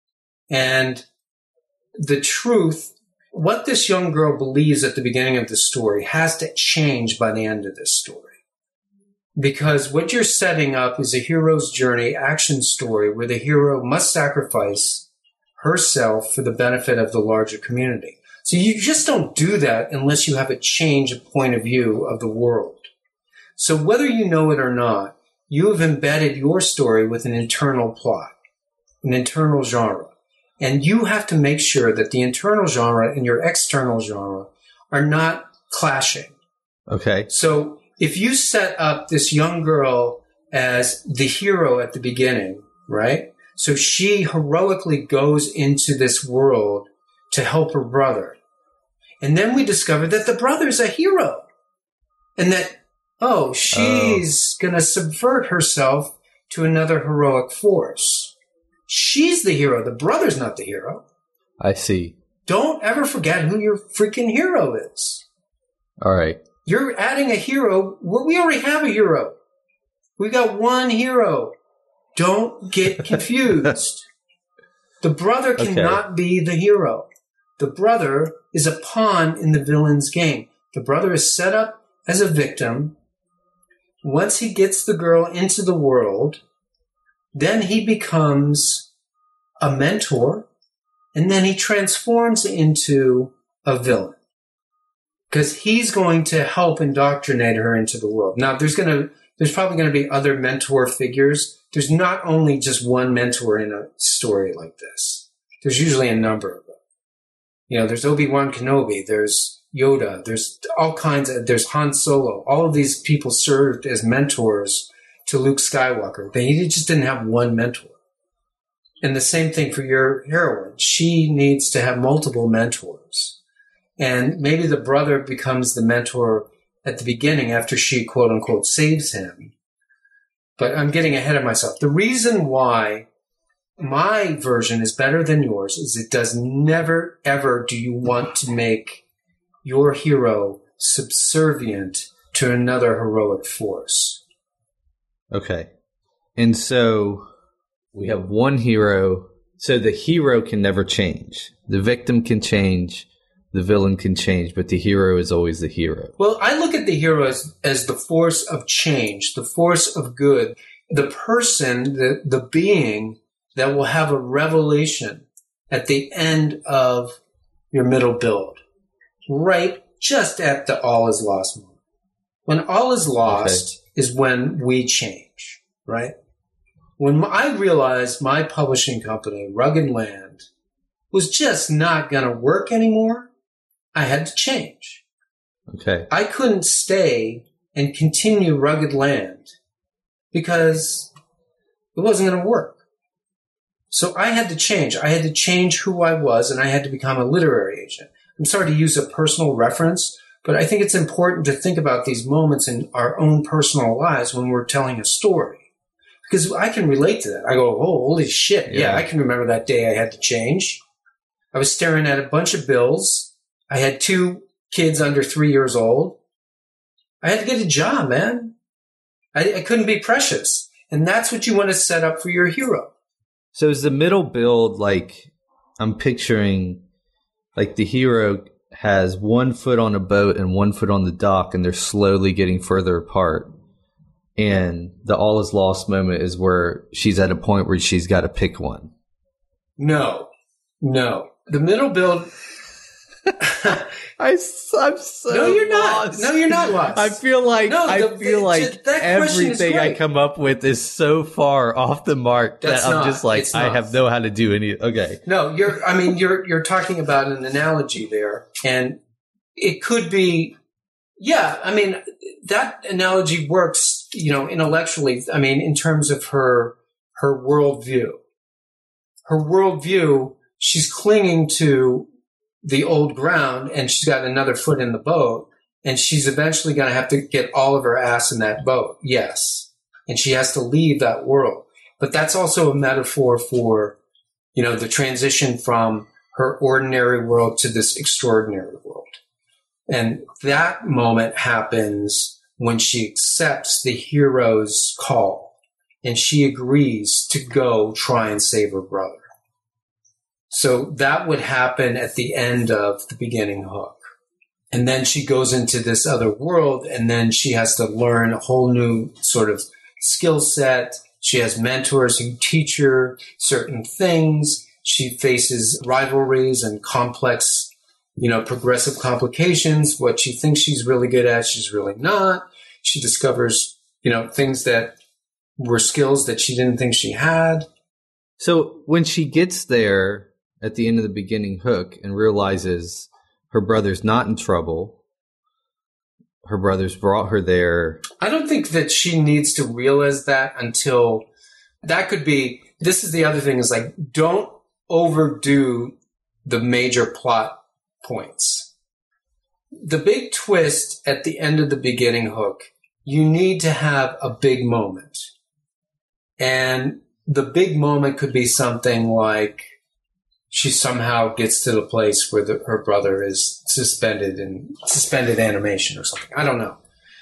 And the truth, what this young girl believes at the beginning of the story, has to change by the end of this story. Because what you're setting up is a hero's journey action story where the hero must sacrifice herself for the benefit of the larger community. So you just don't do that unless you have a change of point of view of the world. So whether you know it or not, you have embedded your story with an internal plot, an internal genre. And you have to make sure that the internal genre and your external genre are not clashing. Okay. So if you set up this young girl as the hero at the beginning, right? So she heroically goes into this world to help her brother. And then we discover that the brother's a hero. And that, oh, she's oh. going to subvert herself to another heroic force. She's the hero. The brother's not the hero. I see. Don't ever forget who your freaking hero is. All right. You're adding a hero. We already have a hero. We got one hero. Don't get confused. The brother cannot okay. be the hero. The brother is a pawn in the villain's game. The brother is set up as a victim. Once he gets the girl into the world, then he becomes a mentor, and then he transforms into a villain. Because he's going to help indoctrinate her into the world. Now, there's going to, there's probably going to be other mentor figures. There's not only just one mentor in a story like this. There's usually a number of them. You know, there's Obi-Wan Kenobi, there's Yoda, there's all kinds of, there's Han Solo. All of these people served as mentors to Luke Skywalker. They just didn't have one mentor. And the same thing for your heroine. She needs to have multiple mentors. And maybe the brother becomes the mentor at the beginning after she, quote unquote, saves him. But I'm getting ahead of myself. The reason why my version is better than yours is it does never, ever do you want to make your hero subservient to another heroic force. Okay. And so we have one hero. So the hero can never change. The victim can change. The villain can change, but the hero is always the hero. Well, I look at the hero as, as the force of change, the force of good, the person, the, the being that will have a revelation at the end of your middle build, right just at the all is lost moment. When all is lost okay. is when we change, right? When I realized my publishing company, Rugged Land, was just not going to work anymore, I had to change. Okay. I couldn't stay and continue Rugged Land because it wasn't going to work. So I had to change. I had to change who I was, and I had to become a literary agent. I'm sorry to use a personal reference, but I think it's important to think about these moments in our own personal lives when we're telling a story. Because I can relate to that. I go, oh, holy shit. Yeah, yeah I can remember that day I had to change. I was staring at a bunch of bills. I had two kids under three years old. I had to get a job, man. I, I couldn't be precious. And that's what you want to set up for your hero. So is the middle build like, I'm picturing like the hero has one foot on a boat and one foot on the dock, and they're slowly getting further apart. And the all is lost moment is where she's at a point where she's got to pick one. No, no. The middle build... I, I'm so no, you're not. lost. No, you're not lost. I feel like no, the, I feel the, like everything I come up with is so far off the mark That's that I'm not, just like I not. have no how to do any. Okay, no, you're. I mean, you're you're talking about an analogy there, and it could be. Yeah, I mean that analogy works. You know, intellectually. I mean, in terms of her her worldview, her worldview, she's clinging to the old ground and she's got another foot in the boat and she's eventually going to have to get all of her ass in that boat. Yes. And she has to leave that world. But that's also a metaphor for, you know, the transition from her ordinary world to this extraordinary world. And that moment happens when she accepts the hero's call and she agrees to go try and save her brother. So that would happen at the end of the beginning hook. And then she goes into this other world and then she has to learn a whole new sort of skill set. She has mentors who teach her certain things. She faces rivalries and complex, you know, progressive complications. What she thinks she's really good at, she's really not. She discovers, you know, things that were skills that she didn't think she had. So when she gets there at the end of the beginning hook and realizes her brother's not in trouble, her brother's brought her there. I don't think that she needs to realize that until that could be, this is the other thing is like, don't overdo the major plot points. The big twist at the end of the beginning hook, you need to have a big moment. And the big moment could be something like she somehow gets to the place where the, her brother is suspended in suspended animation or something. I don't know.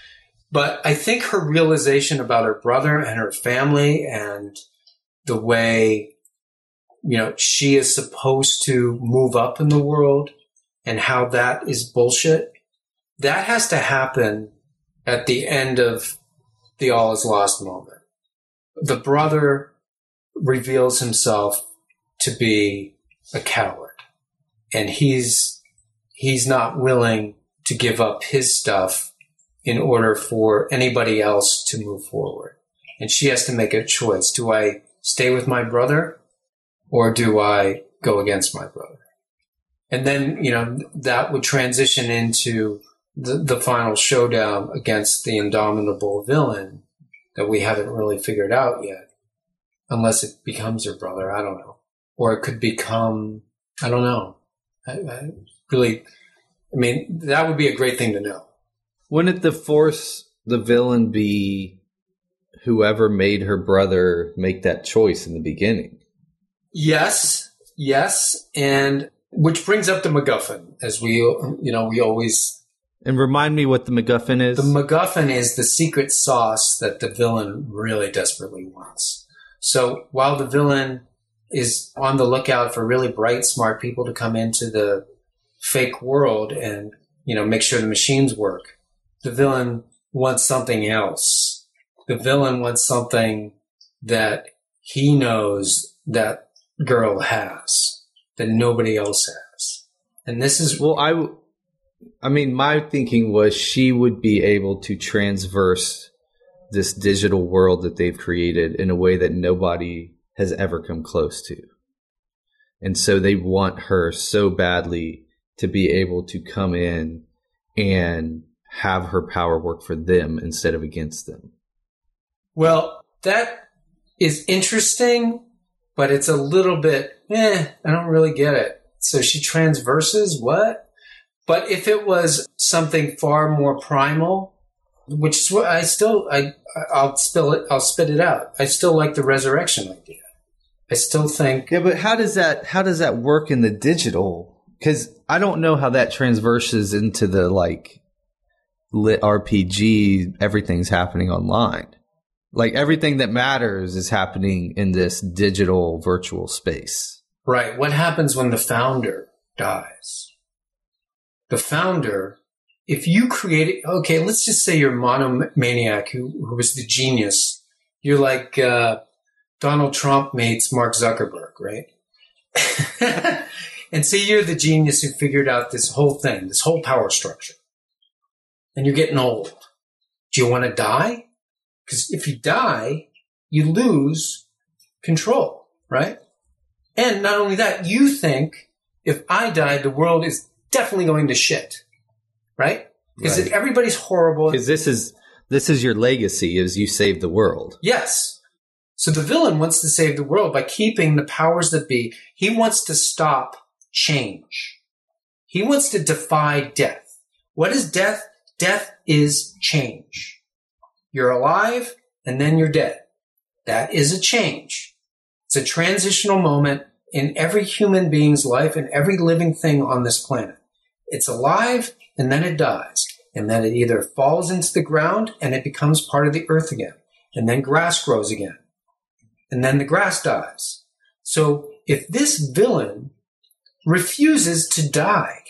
But I think her realization about her brother and her family and the way, you know, she is supposed to move up in the world and how that is bullshit, that has to happen at the end of the all is lost moment. The brother reveals himself to be a coward, and he's he's not willing to give up his stuff in order for anybody else to move forward. And she has to make a choice. Do I stay with my brother or do I go against my brother? And then, you know, that would transition into the, the final showdown against the indomitable villain that we haven't really figured out yet, unless it becomes her brother. I don't know. Or it could become, I don't know. I, I really, I mean, that would be a great thing to know. Wouldn't the force the villain be whoever made her brother make that choice in the beginning? Yes, yes. And which brings up the MacGuffin, as we, you know, we always... And remind me what the MacGuffin is. The MacGuffin is the secret sauce that the villain really desperately wants. So while the villain is on the lookout for really bright, smart people to come into the fake world and, you know, make sure the machines work, the villain wants something else. The villain wants something that he knows that girl has, that nobody else has. And this is... Well, I, w- I mean, my thinking was she would be able to transverse this digital world that they've created in a way that nobody has ever come close to. And so they want her so badly to be able to come in and have her power work for them instead of against them. Well, that is interesting, but it's a little bit, eh, I don't really get it. So she transverses what? But if it was something far more primal, which is what I still, I, I'll spill it, I'll spit it out. I still like the resurrection idea. I still think. Yeah, but how does that, how does that work in the digital? Because I don't know how that transverses into the like lit R P G, everything's happening online. Like everything that matters is happening in this digital virtual space. Right. What happens when the founder dies? The founder, if you create it, okay, let's just say you're Monomaniac, who, who was the genius. You're like uh, Donald Trump meets Mark Zuckerberg, right? And say you're the genius who figured out this whole thing, this whole power structure. And you're getting old. Do you want to die? Because if you die, you lose control, right? And not only that, you think if I die, the world is definitely going to shit, right? Because Right. everybody's horrible. Because this is this is your legacy, is you save the world. Yes. So the villain wants to save the world by keeping the powers that be. He wants to stop change. He wants to defy death. What is death? Death is change. You're alive and then you're dead. That is a change. It's a transitional moment in every human being's life and every living thing on this planet. It's alive and then it dies. And then it either falls into the ground and it becomes part of the earth again. And then grass grows again. And then the grass dies. So if this villain refuses to die,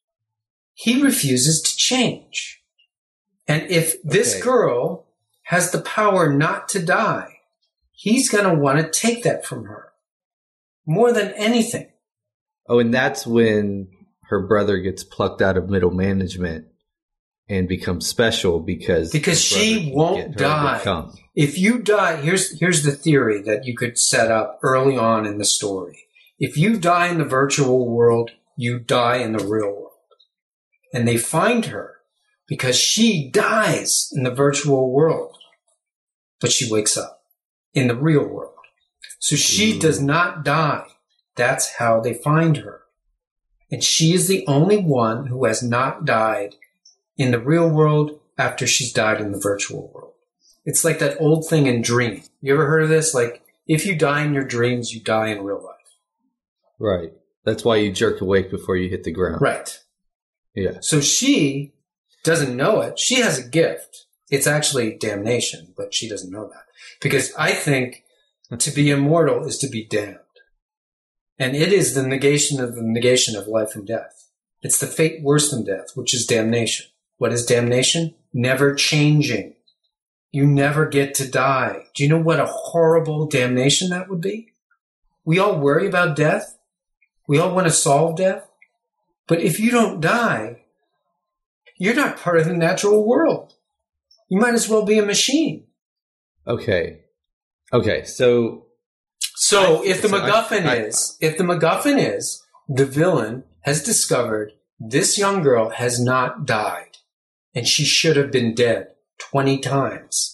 he refuses to change. And if this Okay. girl has the power not to die, he's going to want to take that from her more than anything. Oh, and that's when her brother gets plucked out of middle management and becomes special because Because her brother she can won't get her to die. become- If you die, here's here's the theory that you could set up early on in the story. If you die in the virtual world, you die in the real world. And they find her because she dies in the virtual world, but she wakes up in the real world. So she Ooh. does not die. That's how they find her. And she is the only one who has not died in the real world after she's died in the virtual world. It's like that old thing in Dream. You ever heard of this? Like, if you die in your dreams, you die in real life. Right. That's why you jerk awake before you hit the ground. Right. Yeah. So she doesn't know it. She has a gift. It's actually damnation, but she doesn't know that. Because I think to be immortal is to be damned. And it is the negation of the negation of life and death. It's the fate worse than death, which is damnation. What is damnation? Never changing. You never get to die. Do you know what a horrible damnation that would be? We all worry about death. We all want to solve death. But if you don't die, you're not part of the natural world. You might as well be a machine. Okay. Okay. So, So I- if the so I- MacGuffin I- is, if the MacGuffin is, the villain has discovered this young girl has not died, and she should have been dead twenty times.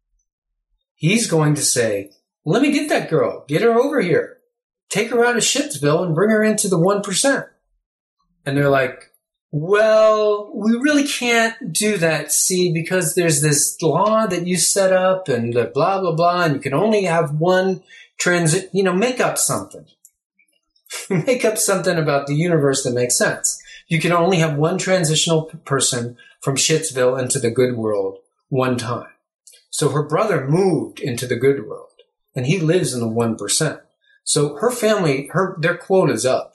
He's going to say, let me get that girl. Get her over here. Take her out of Shitsville and bring her into the one percent. And they're like, well, we really can't do that, see, because there's this law that you set up and uh, blah, blah, blah, and you can only have one transit, you know, make up something. Make up something about the universe that makes sense. You can only have one transitional p- person from Shitsville into the good world one time. So her brother moved into the good world, and he lives in the one percent. So her family, her their quota's up.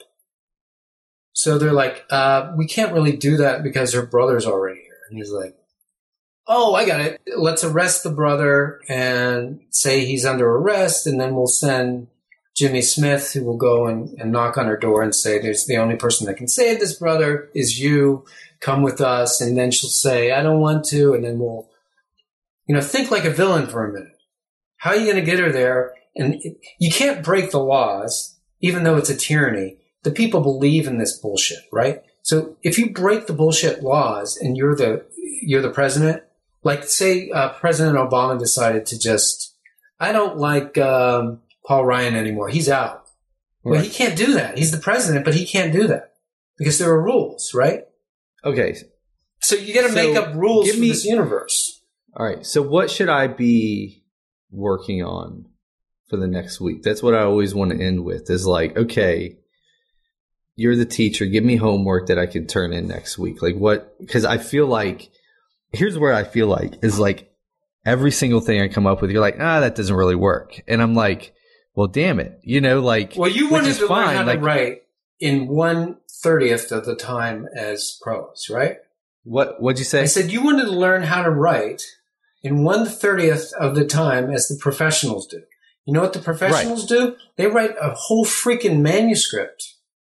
So they're like, uh, we can't really do that because her brother's already here. And he's like, oh, I got it. Let's arrest the brother and say he's under arrest, and then we'll send Jimmy Smith, who will go and, and knock on her door and say, there's the only person that can save this brother is you. Come with us. And then she'll say, I don't want to. And then we'll, you know, think like a villain for a minute. How are you going to get her there? And it, you can't break the laws, even though it's a tyranny. The people believe in this bullshit, right? So if you break the bullshit laws and you're the you're the president, like say uh, President Obama decided to just, I don't like um, Paul Ryan anymore. He's out. Well, Right. he can't do that. He's the president, but he can't do that because there are rules, right? okay. So you got to So, make up rules give for me- this universe. All right. So what should I be working on for the next week? That's what I always want to end with is like, okay, you're the teacher. Give me homework that I can turn in next week. Like what? Because I feel like, here's where I feel like is like every single thing I come up with, you're like, ah, that doesn't really work. And I'm like, well, damn it. You know, like, Well, you which wanted is to learn fine, how like- to write in one thirtieth of the time as prose, right? what, what'd you say? I said you wanted to learn how to write in one thirtieth of the time as the professionals do. You know what the professionals do? They write a whole freaking manuscript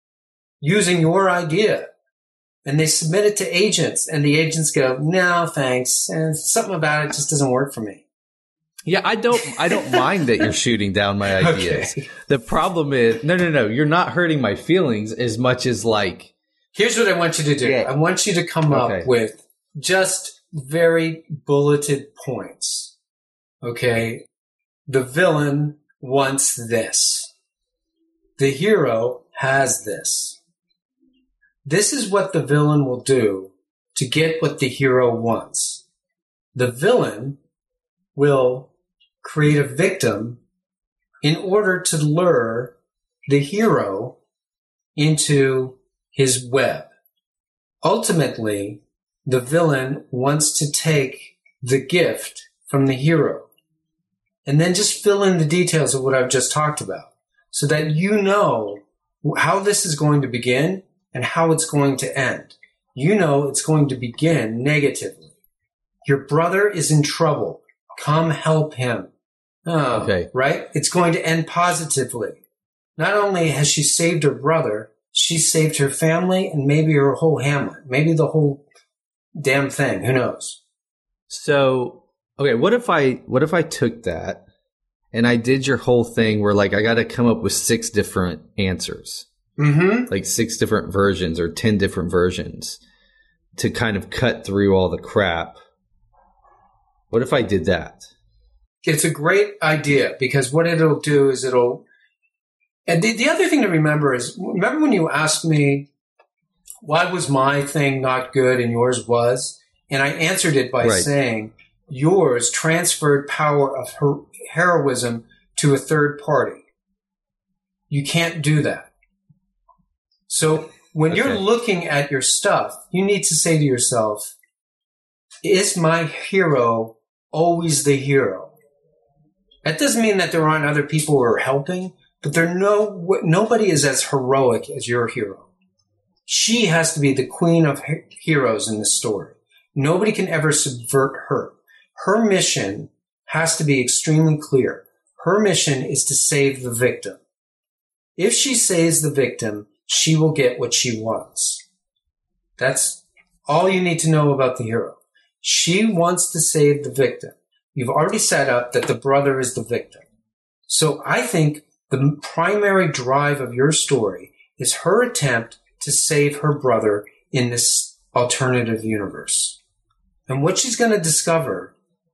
using your idea. And they submit it to agents, and the agents go, no, thanks. And something about it just doesn't work for me. Yeah, I don't I don't mind that you're shooting down my ideas. Okay. The problem is no no no, you're not hurting my feelings as much as like Here's what I want you to do. Yeah. I want you to come Okay. up with just very bulleted points. Okay? The villain wants this. The hero has this. this is what the villain will do to get what the hero wants. The villain will create a victim in order to lure the hero into his web. Ultimately, the villain wants to take the gift from the hero and then just fill in the details of what I've just talked about so that you know how this is going to begin and how it's going to end. You know it's going to begin negatively. Your brother is in trouble. Come help him. Oh, okay. Right? It's going to end positively. Not only has she saved her brother, she saved her family and maybe her whole hamlet. Maybe the whole damn thing. Who knows? So, okay, what if I what if I took that and I did your whole thing where, like, I got to come up with six different answers, mm-hmm. like six different versions or ten different versions to kind of cut through all the crap? What if I did that? It's a great idea because what it'll do is it'll, and the, the other thing to remember is, remember when you asked me, why was my thing not good and yours was? And I answered it by right. saying, yours transferred power of her- heroism to a third party. You can't do that. So when okay. you're looking at your stuff, you need to say to yourself, is my hero always the hero? That doesn't mean that there aren't other people who are helping, but there no nobody is as heroic as your hero. She has to be the queen of he- heroes in this story. Nobody can ever subvert her. Her mission has to be extremely clear. Her mission is to save the victim. If she saves the victim, she will get what she wants. That's all you need to know about the hero. She wants to save the victim. You've already set up that the brother is the victim. So I think the primary drive of your story is her attempt to save her brother in this alternative universe. And what she's going to discover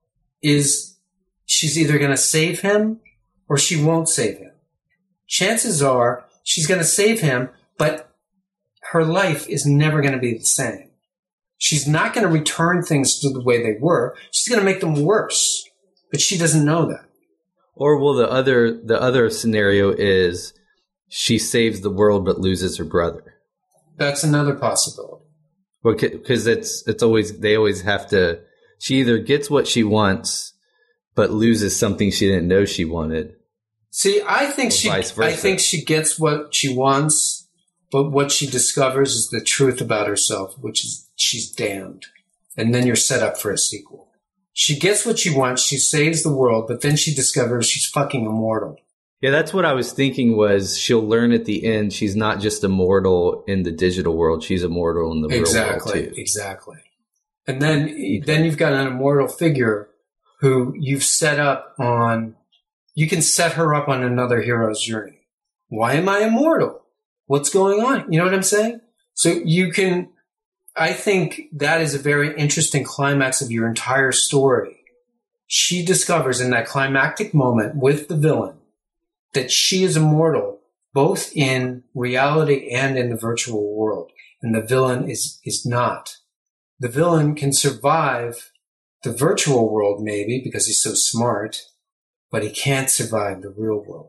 is she's either going to save him or she won't save him. Chances are she's going to save him, but her life is never going to be the same. She's not going to return things to the way they were. She's going to make them worse, but she doesn't know that. Or well, the other the other scenario is she saves the world but loses her brother. That's another possibility. Well, because it's it's always they always have to. She either gets what she wants but loses something she didn't know she wanted. See, I think she I think she gets what she wants, but what she discovers is the truth about herself, which is she's damned. And then you're set up for a sequel. She gets what she wants, she saves the world, but then she discovers she's fucking immortal. Yeah, that's what I was thinking was she'll learn at the end she's not just immortal in the digital world, she's immortal in the exactly, real world too. Exactly. And then okay. then you've got an immortal figure who you've set up on, you can set her up on another hero's journey. Why am I immortal? What's going on? You know what I'm saying? So you can, I think that is a very interesting climax of your entire story. She discovers in that climactic moment with the villain that she is immortal, both in reality and in the virtual world. And the villain is, is not. The villain can survive the virtual world maybe because he's so smart, but he can't survive the real world.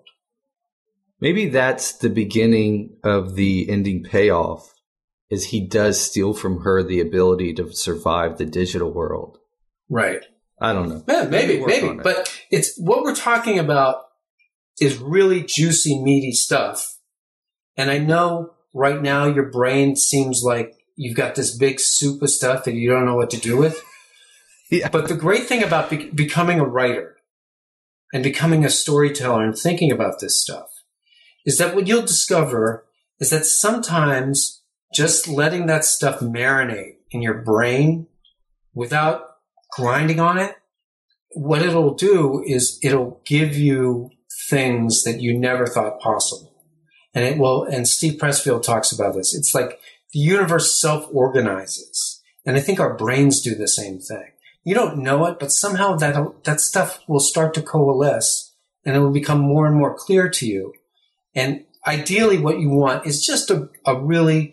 Maybe that's the beginning of the ending payoff, is he does steal from her the ability to survive the digital world. Right. I don't know. Yeah, maybe, maybe. It. But it's what we're talking about is really juicy, meaty stuff. And I know right now your brain seems like you've got this big soup of stuff that you don't know what to do with. Yeah. But the great thing about be- becoming a writer and becoming a storyteller and thinking about this stuff is that what you'll discover is that sometimes just letting that stuff marinate in your brain without grinding on it, what it'll do is it'll give you things that you never thought possible. And it will, and Steve Pressfield talks about this. It's like the universe self-organizes. And I think our brains do the same thing. You don't know it, but somehow that that stuff will start to coalesce and it will become more and more clear to you. And ideally what you want is just a, a really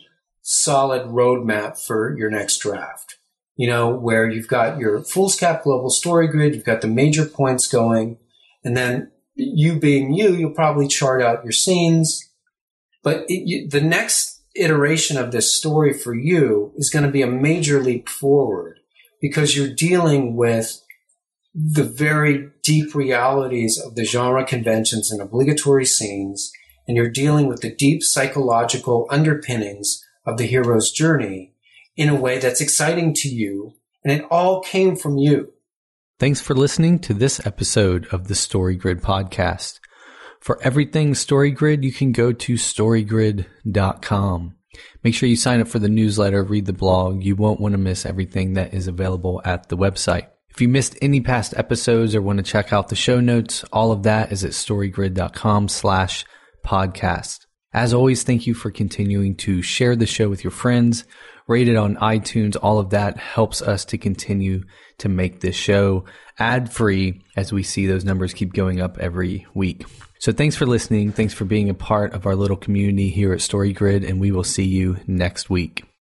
solid roadmap for your next draft. You know, where you've got your foolscap global story grid, you've got the major points going, and then you being you, you'll probably chart out your scenes. But it, you, the next iteration of this story for you is going to be a major leap forward because you're dealing with the very deep realities of the genre conventions and obligatory scenes, and you're dealing with the deep psychological underpinnings of the hero's journey in a way that's exciting to you, and it all came from you. Thanks for listening to this episode of the StoryGrid podcast. For everything StoryGrid, you can go to story grid dot com. Make sure you sign up for the newsletter, read the blog. You won't want to miss everything that is available at the website. If you missed any past episodes or want to check out the show notes, all of that is at storygrid dot com slash podcast. As always, thank you for continuing to share the show with your friends, rate it on iTunes. All of that helps us to continue to make this show ad-free as we see those numbers keep going up every week. So thanks for listening. Thanks for being a part of our little community here at StoryGrid, and we will see you next week.